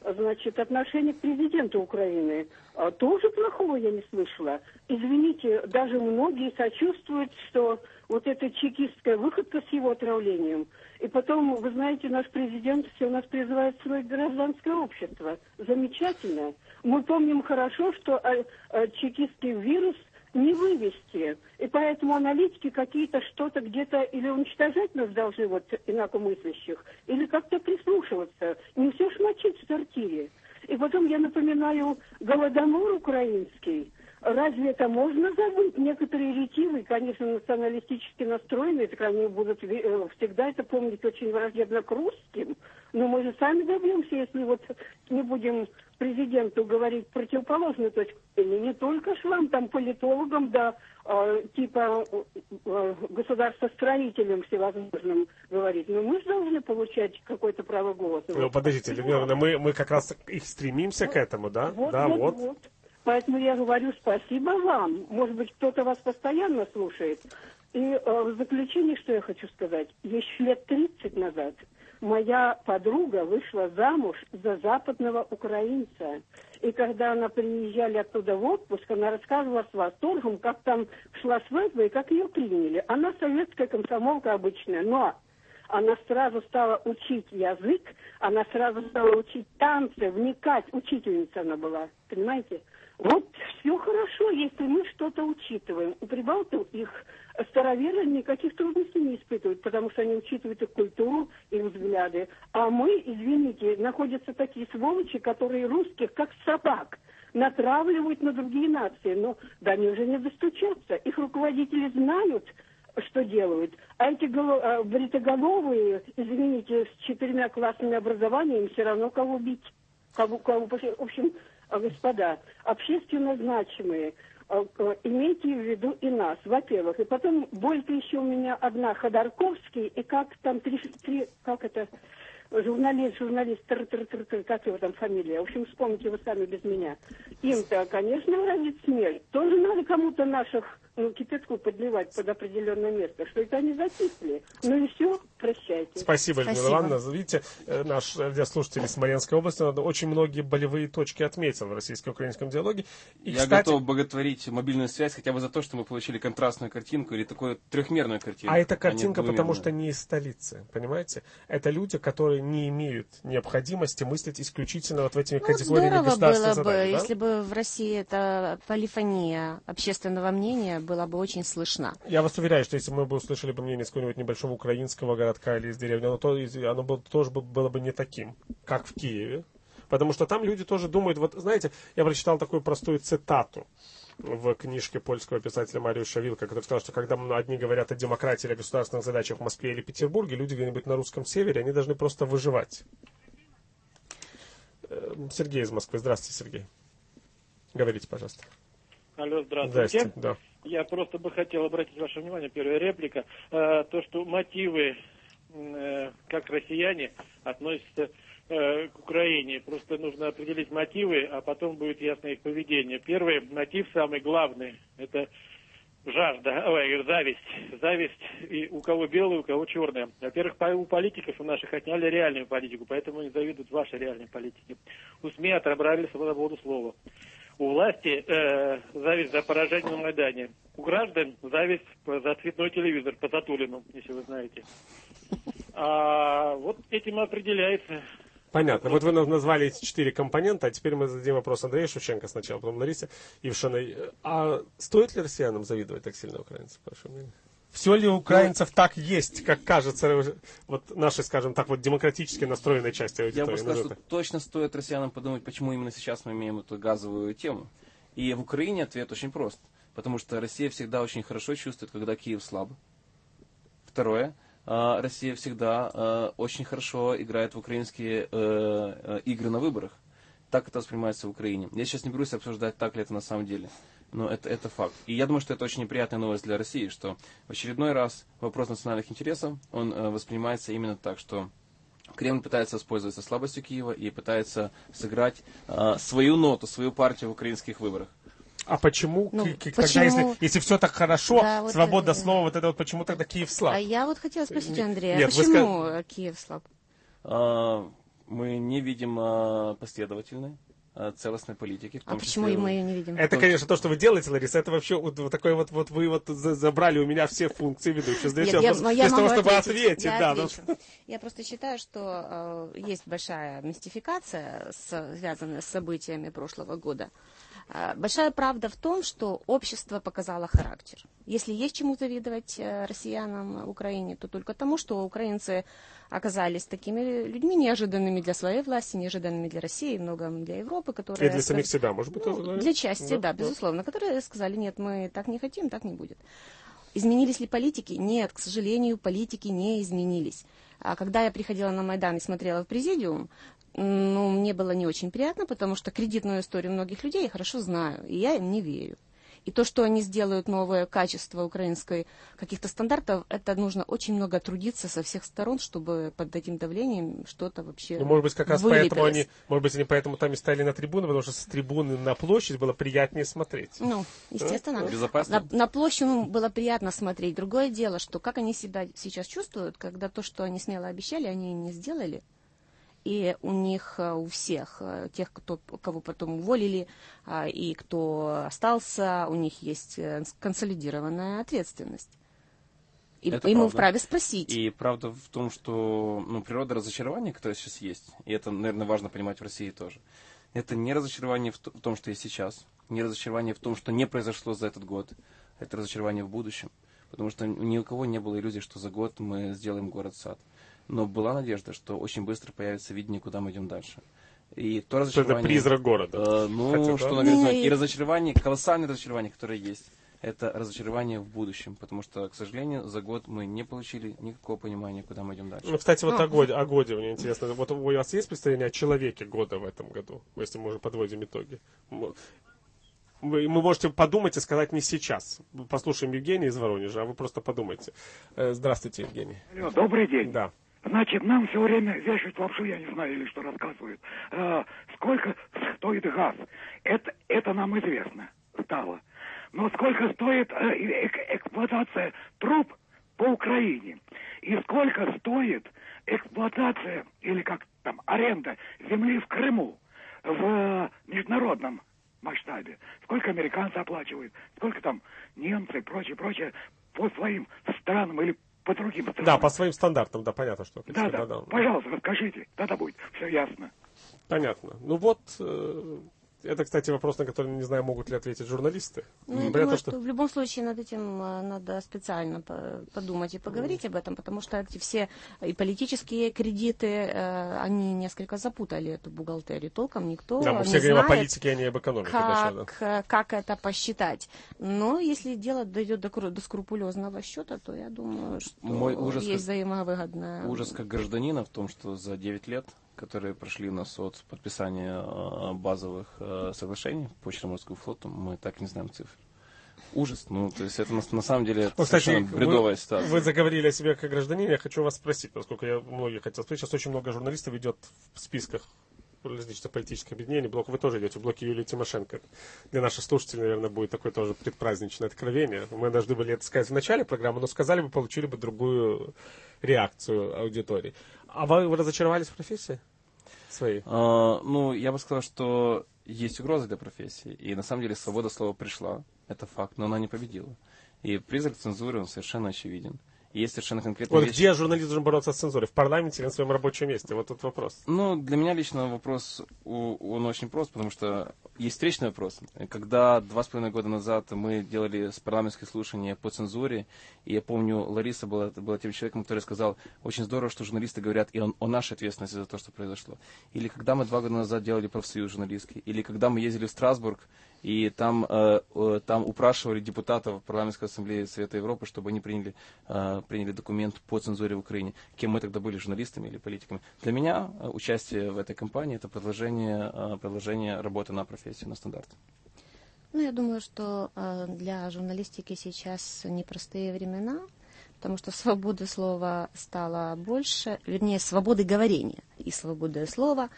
значит, отношение к президенту Украины. Тоже плохого я не слышала. Извините, даже многие сочувствуют, что вот эта чекистская выходка с его отравлением. И потом, вы знаете, наш президент все у нас призывает строить гражданское общество. Замечательно. Мы помним хорошо, что чекистский вирус не вывести. И поэтому аналитики какие-то что-то где-то или уничтожать нас должны, вот, инакомыслящих, или как-то прислушиваться. Не все ж мочить в сортире. И потом я напоминаю Голодомор украинский. Разве это можно забыть? Некоторые ретивы, конечно, националистически настроенные, так они будут всегда это помнить очень враждебно к русским. Но мы же сами добьемся, если вот не будем президенту говорить противоположную точку зрения. Не только ж вам, там, политологам, да, типа государствостроителям всевозможным говорить. Но мы же должны получать какое-то право голоса. Ну, подождите, Людмила, мы как раз и стремимся к этому, да? Вот. Поэтому я говорю спасибо вам. Может быть, кто-то вас постоянно слушает. И в заключение, что я хочу сказать. Еще лет 30 назад моя подруга вышла замуж за западного украинца. И когда она приезжали оттуда в отпуск, она рассказывала с восторгом, как там шла свадьба и как ее приняли. Она советская комсомолка обычная, но она сразу стала учить язык, она сразу стала учить танцы, вникать. Учительница она была, понимаете? Вот все хорошо, если мы что-то учитываем. У прибалтов их староверы никаких трудностей не испытывают, потому что они учитывают их культуру, их взгляды. А мы, извините, находятся такие сволочи, которые русских, как собак, натравливают на другие нации. Но до них уже не достучаться. Их руководители знают, что делают. А эти бритоголовые, извините, с 4 классными образованиями, все равно кого бить. В общем, господа, общественно значимые, имейте в виду и нас, во-первых. И потом, боль-то еще у меня одна, Ходорковский, и как там, как это, журналист, как его там фамилия? В общем, вспомните вы сами без меня. Им-то, конечно, грозит смерть. Тоже надо кому-то наших кипятку подливать под определенное место, что это они затихли. Ну и все, прощайте. Спасибо, Людмила Ивановна. Видите, наш радиослушатель из Смоленской области очень многие болевые точки отметил в российско-украинском диалоге. И, я готов боготворить мобильную связь хотя бы за то, что мы получили контрастную картинку или такую трехмерную картинку. А эта картинка, потому что не из столицы, понимаете? Это люди, которые не имеют необходимости мыслить исключительно вот в этими категориями государственных заданий. Здорово было бы, если бы в России эта полифония общественного мнения была бы очень слышна. Я вас уверяю, что если мы бы услышали бы мнение с какого-нибудь небольшого украинского городка или из деревни, оно тоже было бы не таким, как в Киеве. Потому что там люди тоже думают, вот знаете, я прочитал такую простую цитату в книжке польского писателя Мариуша Вилка, который сказал, что когда одни говорят о демократии или государственных задачах в Москве или Петербурге, люди где-нибудь на русском севере, они должны просто выживать. Сергей из Москвы. Здравствуйте, Сергей. Говорите, пожалуйста. Алло, здравствуйте. Здрасте, да. Я просто бы хотел обратить ваше внимание, первая реплика, то, что мотивы, как россияне, относятся к Украине. Просто нужно определить мотивы, а потом будет ясно их поведение. Первый мотив, самый главный, это зависть. Зависть, и у кого белая, у кого черная. Во-первых, у политиков у наших отняли реальную политику, поэтому они завидуют вашей реальной политике. У СМИ отобрали свободу слова. У власти зависть за поражение на Майдане. У граждан зависть за цветной телевизор по Затулину, если вы знаете. А вот этим определяется. Понятно. Вот вы назвали эти 4 компонента, а теперь мы зададим вопрос Андрею Шевченко сначала, потом Ларисе Ившиной. А стоит ли россиянам завидовать так сильно украинцам, по вашему мнению? Все ли у украинцев так есть, как кажется, вот нашей, скажем так, вот демократически настроенной части аудитории? Я бы сказал, что точно стоит россиянам подумать, почему именно сейчас мы имеем эту газовую тему. И в Украине ответ очень прост. Потому что Россия всегда очень хорошо чувствует, когда Киев слаб. Второе. Россия всегда очень хорошо играет в украинские игры на выборах. Так это воспринимается в Украине. Я сейчас не берусь обсуждать, так ли это на самом деле. Но это факт. И я думаю, что это очень неприятная новость для России, что в очередной раз вопрос национальных интересов, он воспринимается именно так, что Кремль пытается воспользоваться слабостью Киева и пытается сыграть свою ноту, свою партию в украинских выборах. А почему, тогда, если все так хорошо, да, вот свобода слова, вот это вот почему тогда Киев слаб? А я вот хотела спросить Андрея, почему Киев слаб? Мы не видим последовательной, целостной политики. А почему мы ее не видим? Это, конечно, то, что вы делаете, Лариса, это вообще вот такой вот вы вот забрали у меня все функции ведущей. Без того, чтобы ответить. Я просто считаю, что есть большая мистификация, связанная с событиями прошлого года. Большая правда в том, что общество показало характер. Если есть чему завидовать россиянам, Украине, то только тому, что украинцы оказались такими людьми неожиданными для своей власти, неожиданными для России, многом для Европы, которые... И для самих себя, может быть, тоже? Для части, да, безусловно, которые сказали, нет, мы так не хотим, так не будет. Изменились ли политики? Нет, к сожалению, политики не изменились. А когда я приходила на Майдан и смотрела в президиум, мне было не очень приятно, потому что кредитную историю многих людей я хорошо знаю, и я им не верю. И то, что они сделают новое качество украинской каких-то стандартов, это нужно очень много трудиться со всех сторон, чтобы под этим давлением что-то вообще может быть, как раз поэтому они поэтому там и стали на трибуны, потому что с трибуны на площадь было приятнее смотреть. Естественно. На площадь было приятно смотреть. Другое дело, что как они себя сейчас чувствуют, когда то, что они смело обещали, они не сделали. И у них, у всех, тех, кого потом уволили, и кто остался, у них есть консолидированная ответственность. И мы вправе спросить. И правда в том, что природа разочарования, которая сейчас есть, и это, наверное, важно понимать в России тоже, это не разочарование в том, что есть сейчас, не разочарование в том, что не произошло за этот год, это разочарование в будущем. Потому что ни у кого не было иллюзий, что за год мы сделаем город-сад. Но была надежда, что очень быстро появится видение, куда мы идем дальше. И то разочарование... Это призрак города. И разочарование, колоссальное разочарование, которое есть, это разочарование в будущем. Потому что, к сожалению, за год мы не получили никакого понимания, куда мы идем дальше. Кстати, вот о годе мне интересно. Вот у вас есть представление о человеке года в этом году, если мы уже подводим итоги? Вы можете подумать и сказать не сейчас. Послушаем Евгения из Воронежа, а вы просто подумайте. Здравствуйте, Евгений. Алло, добрый день. Да. Значит, нам все время вешают лапшу, я не знаю, или что рассказывают. Сколько стоит газ? Это нам известно стало. Но сколько стоит эксплуатация труб по Украине? И сколько стоит эксплуатация, или как там, аренда земли в Крыму в международном масштабе? Сколько американцы оплачивают? Сколько там немцы и прочее по своим странам или по другим странам? Да, по своим стандартам, да, понятно, что. Да. Пожалуйста, расскажите, тогда будет все ясно. Понятно. Это, кстати, вопрос, на который, не знаю, могут ли ответить журналисты. Я думаю, что в любом случае над этим надо специально подумать и поговорить об этом, потому что эти все и политические кредиты, они несколько запутали эту бухгалтерию. Толком никто не знает, говорим о политике, а не об экономике. Как это посчитать. Но если дело дойдет до скрупулезного счета, то я думаю, что есть взаимовыгодная... Ужас как гражданина в том, что за 9 лет, которые прошли на СОЦ подписание базовых соглашений по Черноморскому флоту, мы так не знаем цифр. Ужас. То есть это на самом деле совершенно бредовая ситуация. Вы заговорили о себе как гражданин, я хочу вас спросить, поскольку многие хотел спросить, сейчас очень много журналистов идет в списках различных политических объединений, вы тоже идете в блоке Юлии Тимошенко. Для наших слушателей, наверное, будет такое тоже предпраздничное откровение. Мы должны были это сказать в начале программы, но сказали бы, получили бы другую реакцию аудитории. А вы разочаровались в профессии своей? Я бы сказал, что есть угроза для профессии. И на самом деле свобода слова пришла, это факт, но она не победила. И призрак цензуры, он совершенно очевиден. И есть совершенно конкретные вещи. Где журналист должен бороться с цензурой? В парламенте или на своем рабочем месте? Вот тут вопрос. Для меня лично вопрос, он очень прост, потому что есть встречный вопрос. Когда 2,5 года назад мы делали парламентские слушания по цензуре, и я помню, Лариса была тем человеком, который сказал, очень здорово, что журналисты говорят и о нашей ответственности за то, что произошло. Или когда мы 2 года назад делали профсоюз журналистский, или когда мы ездили в Страсбург, и там упрашивали депутатов парламентской ассамблеи Совета Европы, чтобы они приняли документ по цензуре в Украине. Кем мы тогда были, журналистами или политиками? Для меня участие в этой кампании – это продолжение работы на профессию, на стандарты. Я думаю, что для журналистики сейчас непростые времена, потому что свободы слова стало больше, вернее, свободы говорения и свободы слова,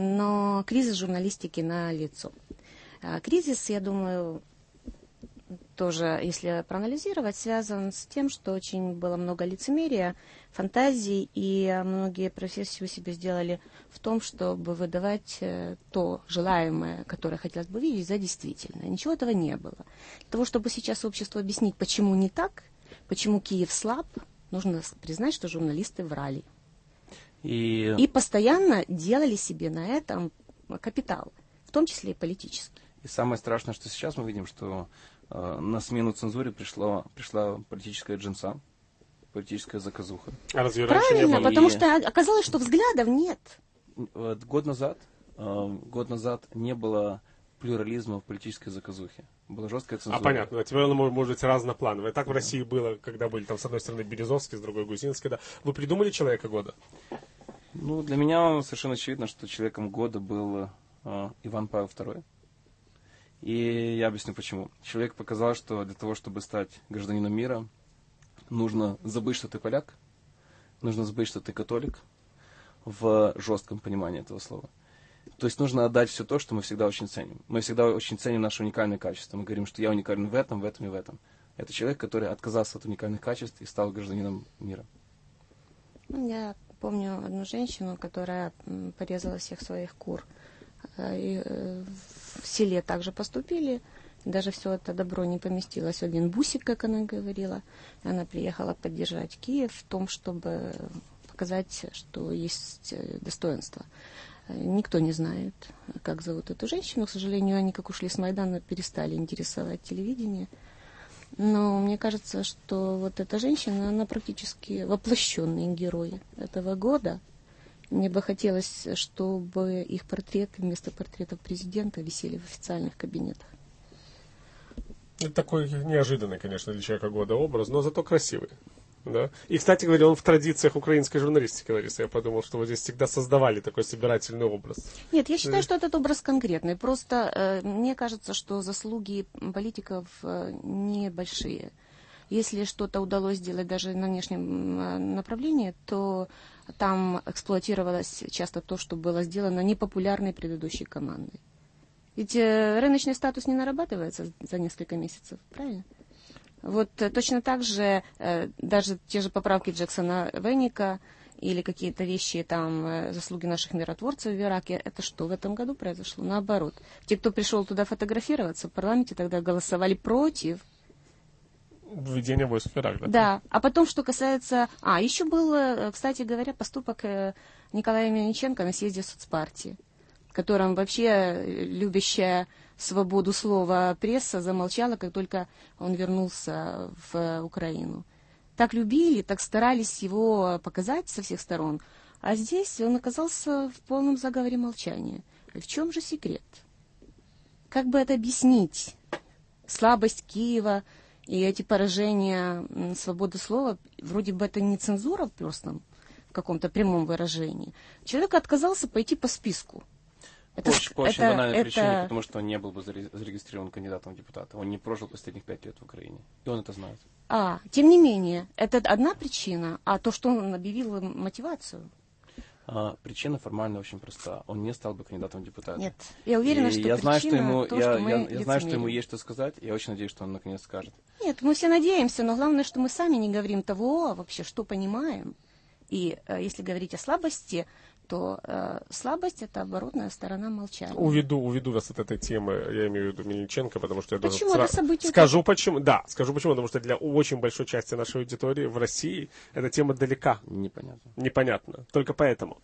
но кризис журналистики налицо. Кризис, я думаю, тоже, если проанализировать, связан с тем, что очень было много лицемерия, фантазий, и многие профессию себе сделали в том, чтобы выдавать то желаемое, которое хотелось бы видеть, за действительное. Ничего этого не было. Для того, чтобы сейчас обществу объяснить, почему не так, почему Киев слаб, нужно признать, что журналисты врали. И постоянно делали себе на этом капитал, в том числе и политический. И самое страшное, что сейчас мы видим, что на смену цензуре пришла политическая джинса, политическая заказуха. А разве раньше не было? Правильно, потому что оказалось, что взглядов нет. Год назад не было плюрализма в политической заказухе. Была жесткая цензура. Понятно. Теперь оно может быть разноплановое. Так в России было, когда были там с одной стороны Березовский, с другой Гусинский. Да. Вы придумали человека года? Ну, для меня совершенно очевидно, что человеком года был Иван Павел II. И я объясню почему. Человек показал, что для того, чтобы стать гражданином мира, нужно забыть, что ты поляк, нужно забыть, что ты католик, в жестком понимании этого слова. То есть нужно отдать все то, что мы всегда очень ценим. Мы всегда очень ценим наши уникальные качества. Мы говорим, что я уникален в этом и в этом. Это человек, который отказался от уникальных качеств и стал гражданином мира. Я помню одну женщину, которая порезала всех своих кур. И в селе также поступили, даже все это добро не поместилось в один бусик, как она говорила. Она приехала поддержать Киев в том, чтобы показать, что есть достоинство. Никто не знает, как зовут эту женщину. К сожалению, они, как ушли с Майдана, перестали интересовать телевидение. Но мне кажется, что вот эта женщина, она практически воплощенный герой этого года. Мне бы хотелось, чтобы их портреты вместо портретов президента висели в официальных кабинетах. Это такой неожиданный, конечно, для человека года образ, но зато красивый. Да? И, кстати говоря, он в традициях украинской журналистики, Лариса. Я подумал, что вот здесь всегда создавали такой собирательный образ. Нет, я считаю, что этот образ конкретный. Просто мне кажется, что заслуги политиков небольшие. Если что-то удалось сделать даже на внешнем направлении, то там эксплуатировалось часто то, что было сделано непопулярной предыдущей командой. Ведь рыночный статус не нарабатывается за несколько месяцев, правильно? Вот точно так же даже те же поправки Джексона Веника или какие-то вещи, там, заслуги наших миротворцев в Ираке, это что в этом году произошло? Наоборот. Те, кто пришел туда фотографироваться, в парламенте тогда голосовали против введение войск в Ирак, да? Да. А потом, что касается... еще был, кстати говоря, поступок Николая Мельниченко на съезде соцпартии, в котором вообще любящая свободу слова пресса замолчала, как только он вернулся в Украину. Так любили, так старались его показать со всех сторон. А здесь он оказался в полном заговоре молчания. И в чем же секрет? Как бы это объяснить? Слабость Киева и эти поражения свободы слова, вроде бы это не цензура в простом, в каком-то прямом выражении. Человек отказался пойти по списку. По очень банальной причине, потому что он не был бы зарегистрирован кандидатом в депутаты. Он не прожил последних 5 лет в Украине. И он это знает. Тем не менее, это одна причина, а то, что он объявил мотивацию. Причина формально очень проста. Он не стал бы кандидатом в депутаты. Нет, я уверена, что я знаю, что ему, то, я знаю, что ему есть что сказать. Я очень надеюсь, что он наконец скажет. Нет, мы все надеемся, но главное, что мы сами не говорим того вообще, что понимаем. И если говорить о слабости, то слабость — это оборотная сторона молчания. Уведу вас от этой темы, я имею в виду Мельниченко, потому что я почему должен... это событие? Скажу почему, потому что для очень большой части нашей аудитории в России эта тема далека. Непонятно. Только поэтому.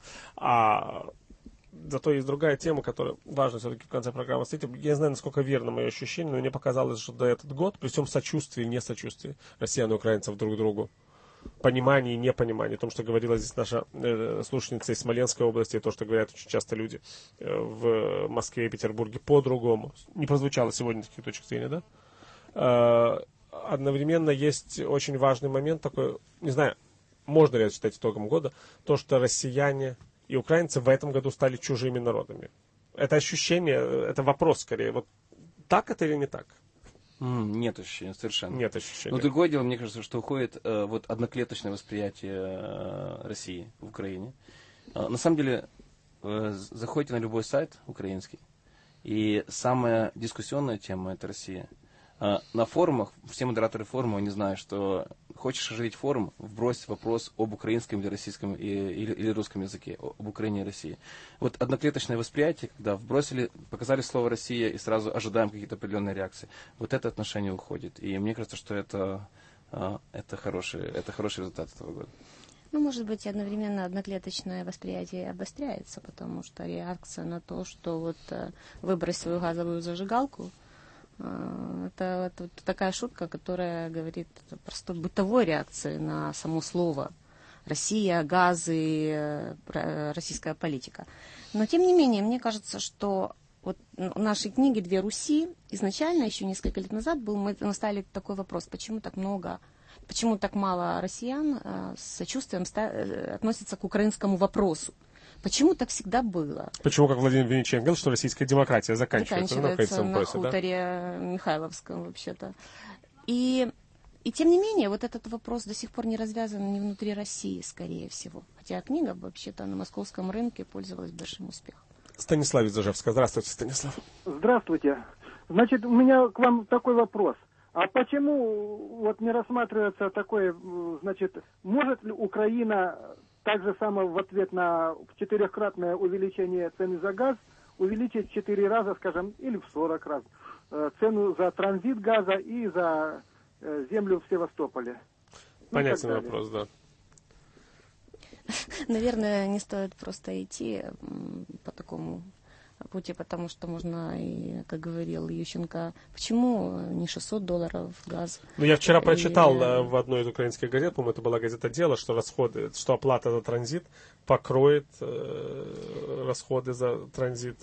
Зато есть другая тема, которая важна все-таки в конце программы. Я не знаю, насколько верно мое ощущение, но мне показалось, что до этот год, при всем сочувствии и несочувствии россиян и украинцев друг к другу, понимание и непонимание, о том, что говорила здесь наша слушательница из Смоленской области, и то, что говорят очень часто люди в Москве и Петербурге по-другому. Не прозвучало сегодня таких точек зрения, да? Одновременно есть очень важный момент такой, не знаю, можно ли это считать итогом года, то, что россияне и украинцы в этом году стали чужими народами. Это ощущение, это вопрос скорее. Вот так это или не так? Нет ощущения, совершенно. Нет ощущения. Но другое дело, мне кажется, что уходит вот одноклеточное восприятие России в Украине. На самом деле, заходите на любой сайт украинский, и самая дискуссионная тема — это Россия. На форумах, все модераторы форума, они знают, что хочешь оживить форум, вбрось вопрос об украинском или российском или русском языке, об Украине и России. Вот одноклеточное восприятие, когда вбросили, показали слово «Россия» и сразу ожидаем какие-то определенные реакции, вот это отношение уходит. И мне кажется, что это хороший результат этого года. Ну, может быть, одновременно одноклеточное восприятие обостряется, потому что реакция на то, что вот выбрось свою газовую зажигалку, это такая шутка, которая говорит о простой бытовой реакции на само слово «Россия», «газы», «российская политика». Но, тем не менее, мне кажется, что вот в нашей книге «Две Руси» изначально, еще несколько лет назад, мы ставили такой вопрос, почему так мало россиян с сочувствием относятся к украинскому вопросу. Почему так всегда было? Почему, как Владимир Вениченко говорил, что российская демократия заканчивается на хуторе Михайловском, вообще-то. И тем не менее, вот этот вопрос до сих пор не развязан ни внутри России, скорее всего. Хотя книга, вообще-то, на московском рынке пользовалась большим успехом. Станислав из Ижевска. Здравствуйте, Станислав. Здравствуйте. Значит, у меня к вам такой вопрос. А почему вот не рассматривается такое, значит, может ли Украина так же само в ответ на 4-кратное увеличение цены за газ увеличить в 4 раза, скажем, или в 40 раз цену за транзит газа и за землю в Севастополе? Понятный вопрос, да. Наверное, не стоит просто идти по такому пути, потому что можно, и, как говорил Ющенко, почему не $600 газ? Ну, я вчера прочитал в одной из украинских газет, по-моему, это была газета «Дело», что что оплата за транзит покроет расходы за транзит,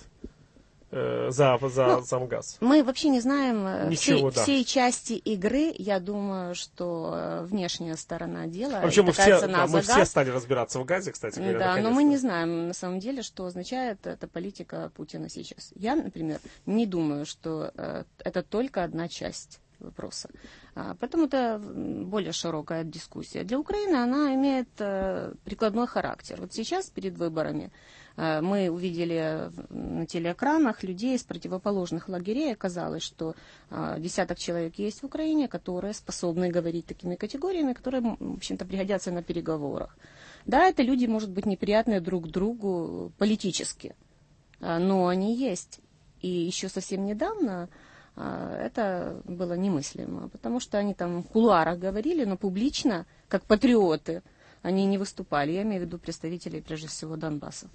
за сам газ. Мы вообще не знаем всей части игры. Я думаю, что внешняя сторона дела... Вообще мы все стали разбираться в газе, кстати говоря. Да, но мы не знаем на самом деле, что означает эта политика Путина сейчас. Я, например, не думаю, что это только одна часть вопроса. Поэтому это более широкая дискуссия. Для Украины она имеет прикладной характер. Вот сейчас, перед выборами, мы увидели на телеэкранах людей из противоположных лагерей. Оказалось, что десяток человек есть в Украине, которые способны говорить такими категориями, которые, в общем-то, пригодятся на переговорах. Да, это люди, может быть, неприятные друг другу политически, но они есть. И еще совсем недавно это было немыслимо, потому что они там в кулуарах говорили, но публично, как патриоты, они не выступали. Я имею в виду представителей, прежде всего, Донбасса.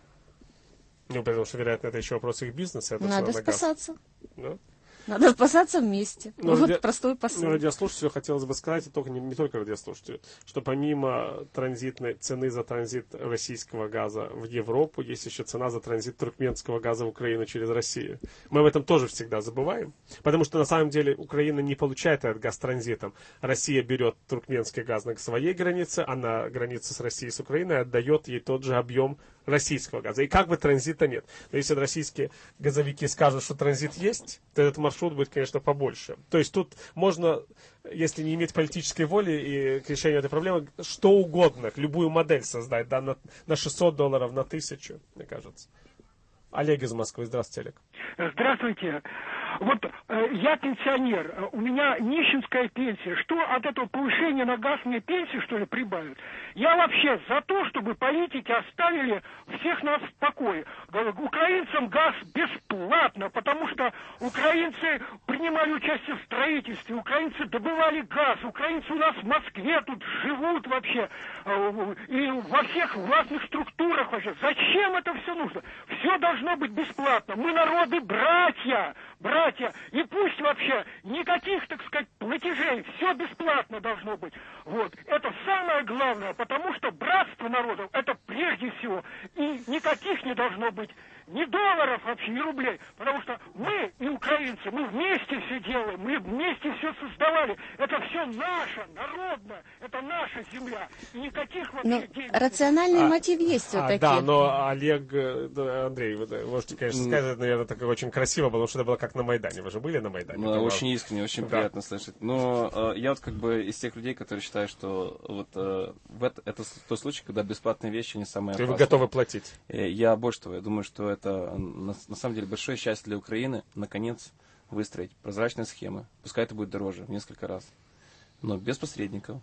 Ну, потому что, вероятно, это еще вопрос их бизнеса. Надо спасаться. Да? Надо спасаться вместе. Вот простой посыл. Радиослушателю хотелось бы сказать, и не только радиослушателю, что помимо транзитной цены за транзит российского газа в Европу, есть еще цена за транзит туркменского газа в Украину через Россию. Мы об этом тоже всегда забываем, потому что на самом деле Украина не получает этот газ транзитом. Россия берет туркменский газ на своей границе, а на границе с Россией, с Украиной отдает ей тот же объем российского газа. И как бы транзита нет. Но если российские газовики скажут, что транзит есть, то этот маршрут будет, конечно, побольше. То есть тут можно, если не иметь политической воли и к решению этой проблемы, что угодно, любую модель создать, да, на $600, на 1000, мне кажется. Олег из Москвы. Здравствуйте, Олег. Здравствуйте. Вот я пенсионер, у меня нищенская пенсия. Что от этого повышения на газ мне пенсию, что ли, прибавят? Я вообще за то, чтобы политики оставили всех нас в покое. Украинцам газ бесплатно, потому что украинцы принимали участие в строительстве, украинцы добывали газ, украинцы у нас в Москве тут живут вообще, и во всех властных структурах вообще. Зачем это все нужно? Все должно быть бесплатно. Мы народы братья, и пусть вообще никаких, так сказать, платежей, все бесплатно должно быть. Вот, это самое главное, потому что братство народов, это прежде всего, и никаких не должно быть ни долларов вообще, ни рублей, потому что мы и украинцы, мы вместе все делаем, мы вместе все создавали, это все наше, народное, это наша земля, и никаких вообще денег. Рациональный мотив есть все-таки. Да, но Олег, Андрей, вы можете, конечно, сказать, это, наверное, так очень красиво, потому что это было как на Майдане. Вы же были на Майдане? Очень искренне, очень приятно слышать. Но я вот как бы из тех людей, которые считают, что вот это тот случай, когда бесплатные вещи не самые опасные. Вы готовы платить? Я больше того, я думаю, что это на самом деле большое счастье для Украины, наконец, выстроить прозрачные схемы, пускай это будет дороже в несколько раз, но без посредников,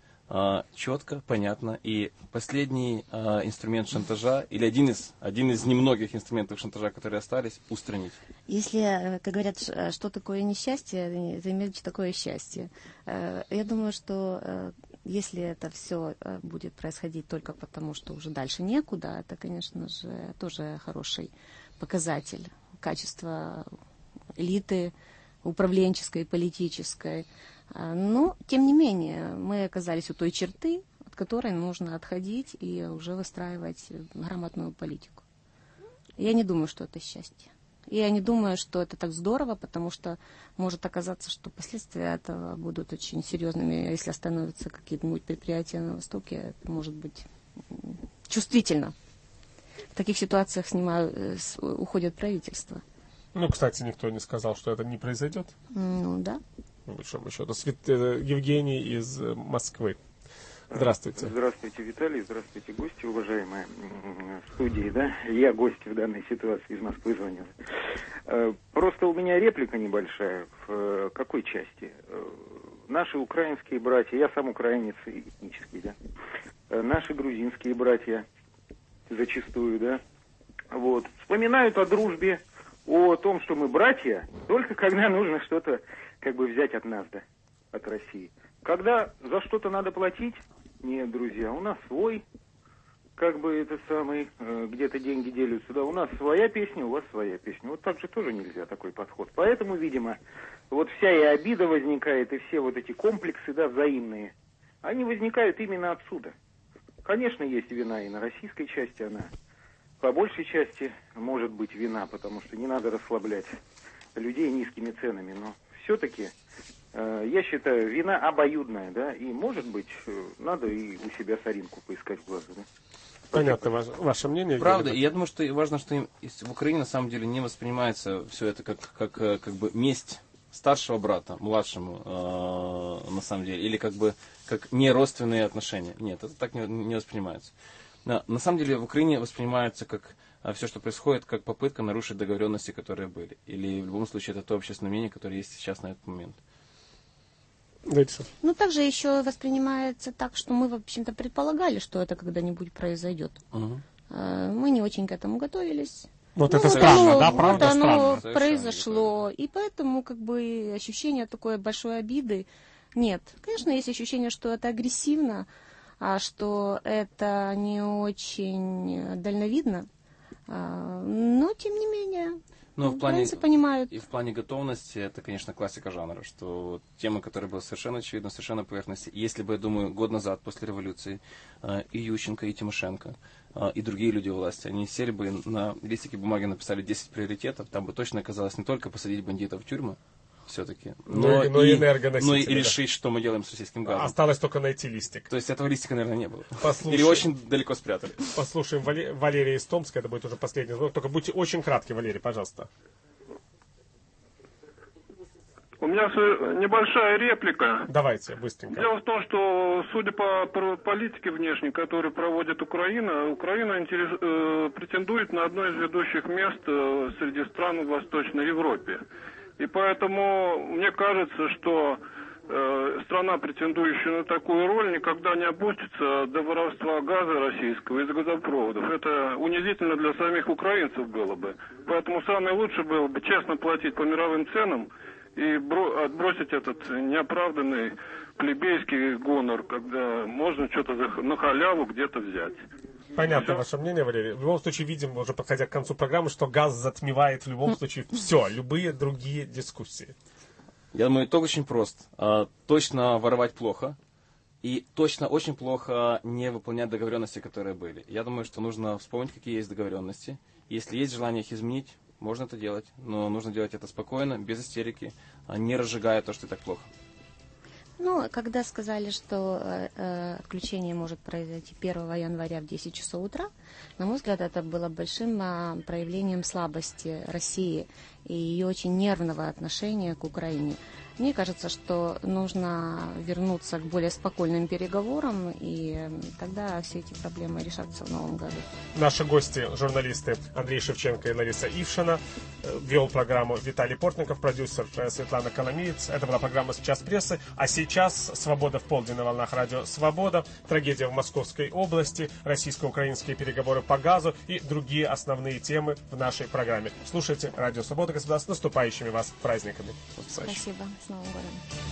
четко, понятно. И последний инструмент шантажа, или один из немногих инструментов шантажа, которые остались, устранить. Если, как говорят, что такое несчастье, это имеет такое счастье. Я думаю, что если это все будет происходить только потому, что уже дальше некуда, это, конечно же, тоже хороший показатель качества элиты управленческой и политической. Но, тем не менее, мы оказались у той черты, от которой нужно отходить и уже выстраивать грамотную политику. Я не думаю, что это счастье. Я не думаю, что это так здорово, потому что может оказаться, что последствия этого будут очень серьезными. Если остановятся какие-нибудь предприятия на Востоке, это может быть чувствительно. В таких ситуациях уходит правительство. Ну, кстати, никто не сказал, что это не произойдет. Ну, да. По большому счету. Евгений из Москвы. Здравствуйте. Здравствуйте, Виталий. Здравствуйте, гости, уважаемые студии, да? Я гость в данной ситуации, из Москвы звонил. Просто у меня реплика небольшая. В какой части? Наши украинские братья, я сам украинец этнический, да? Наши грузинские братья зачастую, да? Вот. Вспоминают о дружбе, о том, что мы братья, только когда нужно что-то как бы взять от нас, да, от России. Когда за что-то надо платить, нет, друзья, у нас свой, как бы это самый, где-то деньги делятся, да, у нас своя песня, у вас своя песня. Вот так же тоже нельзя, такой подход. Поэтому, видимо, вот вся и обида возникает, и все вот эти комплексы, да, взаимные, они возникают именно отсюда. Конечно, есть вина и на российской части, она по большей части может быть вина, потому что не надо расслаблять людей низкими ценами, но все-таки я считаю, вина обоюдная, да, и, может быть, надо и у себя соринку поискать в глазу, да. Понятно, ваше мнение. Правда, и я думаю, что важно, что в Украине на самом деле не воспринимается все это как бы месть старшего брата младшему, на самом деле, или как бы как неродственные отношения. Нет, это так не воспринимается. На самом деле в Украине воспринимается как все, что происходит, как попытка нарушить договоренности, которые были. Или в любом случае это то общественное мнение, которое есть сейчас на этот момент. Ну, также еще воспринимается так, что мы, в общем-то, предполагали, что это когда-нибудь произойдет. Мы не очень к этому готовились. Вот это странно, да, правда? Вот оно странно. произошло. И поэтому, как бы, ощущение такой большой обиды нет. Конечно, есть ощущение, что это агрессивно, а что это не очень дальновидно. Но, тем не менее... Но украинцы понимают. И в плане готовности, это, конечно, классика жанра, что тема, которая была совершенно очевидна, совершенно поверхностной. Если бы, я думаю, год назад, после революции, и Ющенко, и Тимошенко, и другие люди у власти, они сели бы на листике бумаги, написали 10 приоритетов, там бы точно оказалось не только посадить бандитов в тюрьмы, все-таки, но и решить, что мы делаем с российским газом. Осталось только найти листик. То есть этого листика, наверное, не было. Послушай, или очень далеко спрятали. Послушаем Валерия из Томска, это будет уже последний звонок. Только будьте очень кратки, Валерий, пожалуйста. У меня небольшая реплика. Давайте, быстренько. Дело в том, что, судя по политике внешней, которую проводит Украина претендует на одно из ведущих мест среди стран в Восточной Европе. И поэтому мне кажется, что страна, претендующая на такую роль, никогда не опустится до воровства газа российского из газопроводов. Это унизительно для самих украинцев было бы. Поэтому самое лучшее было бы честно платить по мировым ценам и отбросить этот неоправданный плебейский гонор, когда можно что-то на халяву где-то взять. Понятно ваше мнение, Валерий. В любом случае, видим, уже подходя к концу программы, что газ затмевает в любом случае все, любые другие дискуссии. Я думаю, итог очень прост. Точно воровать плохо. И точно очень плохо не выполнять договоренности, которые были. Я думаю, что нужно вспомнить, какие есть договоренности. Если есть желание их изменить, можно это делать. Но нужно делать это спокойно, без истерики, не разжигая то, что и так плохо. Ну, когда сказали, что отключение может произойти 1 января в 10 часов утра, на мой взгляд, это было большим проявлением слабости России и ее очень нервного отношения к Украине. Мне кажется, что нужно вернуться к более спокойным переговорам, и тогда все эти проблемы решатся в новом году. Наши гости, журналисты Андрей Шевченко и Лариса Ившина. Вел программу Виталий Портников, продюсер Светлана Коломиец. Это была программа «Сейчас прессы». А сейчас «Свобода в полдень» на волнах радио «Свобода», трагедия в Московской области, российско-украинские переговоры по газу и другие основные темы в нашей программе. Слушайте радио «Свобода», господа, с наступающими вас праздниками. Спасибо. С Новым годом.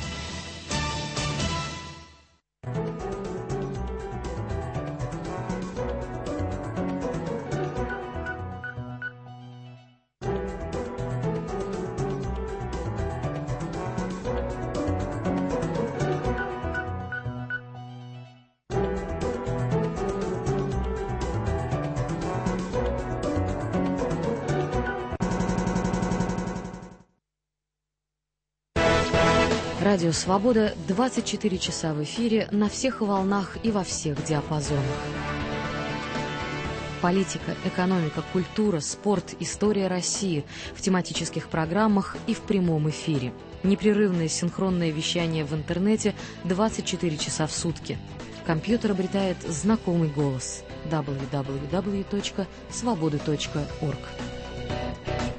Радио «Свобода» 24 часа в эфире на всех волнах и во всех диапазонах. Политика, экономика, культура, спорт, история России в тематических программах и в прямом эфире. Непрерывное синхронное вещание в интернете 24 часа в сутки. Компьютер обретает знакомый голос. www.svoboda.org.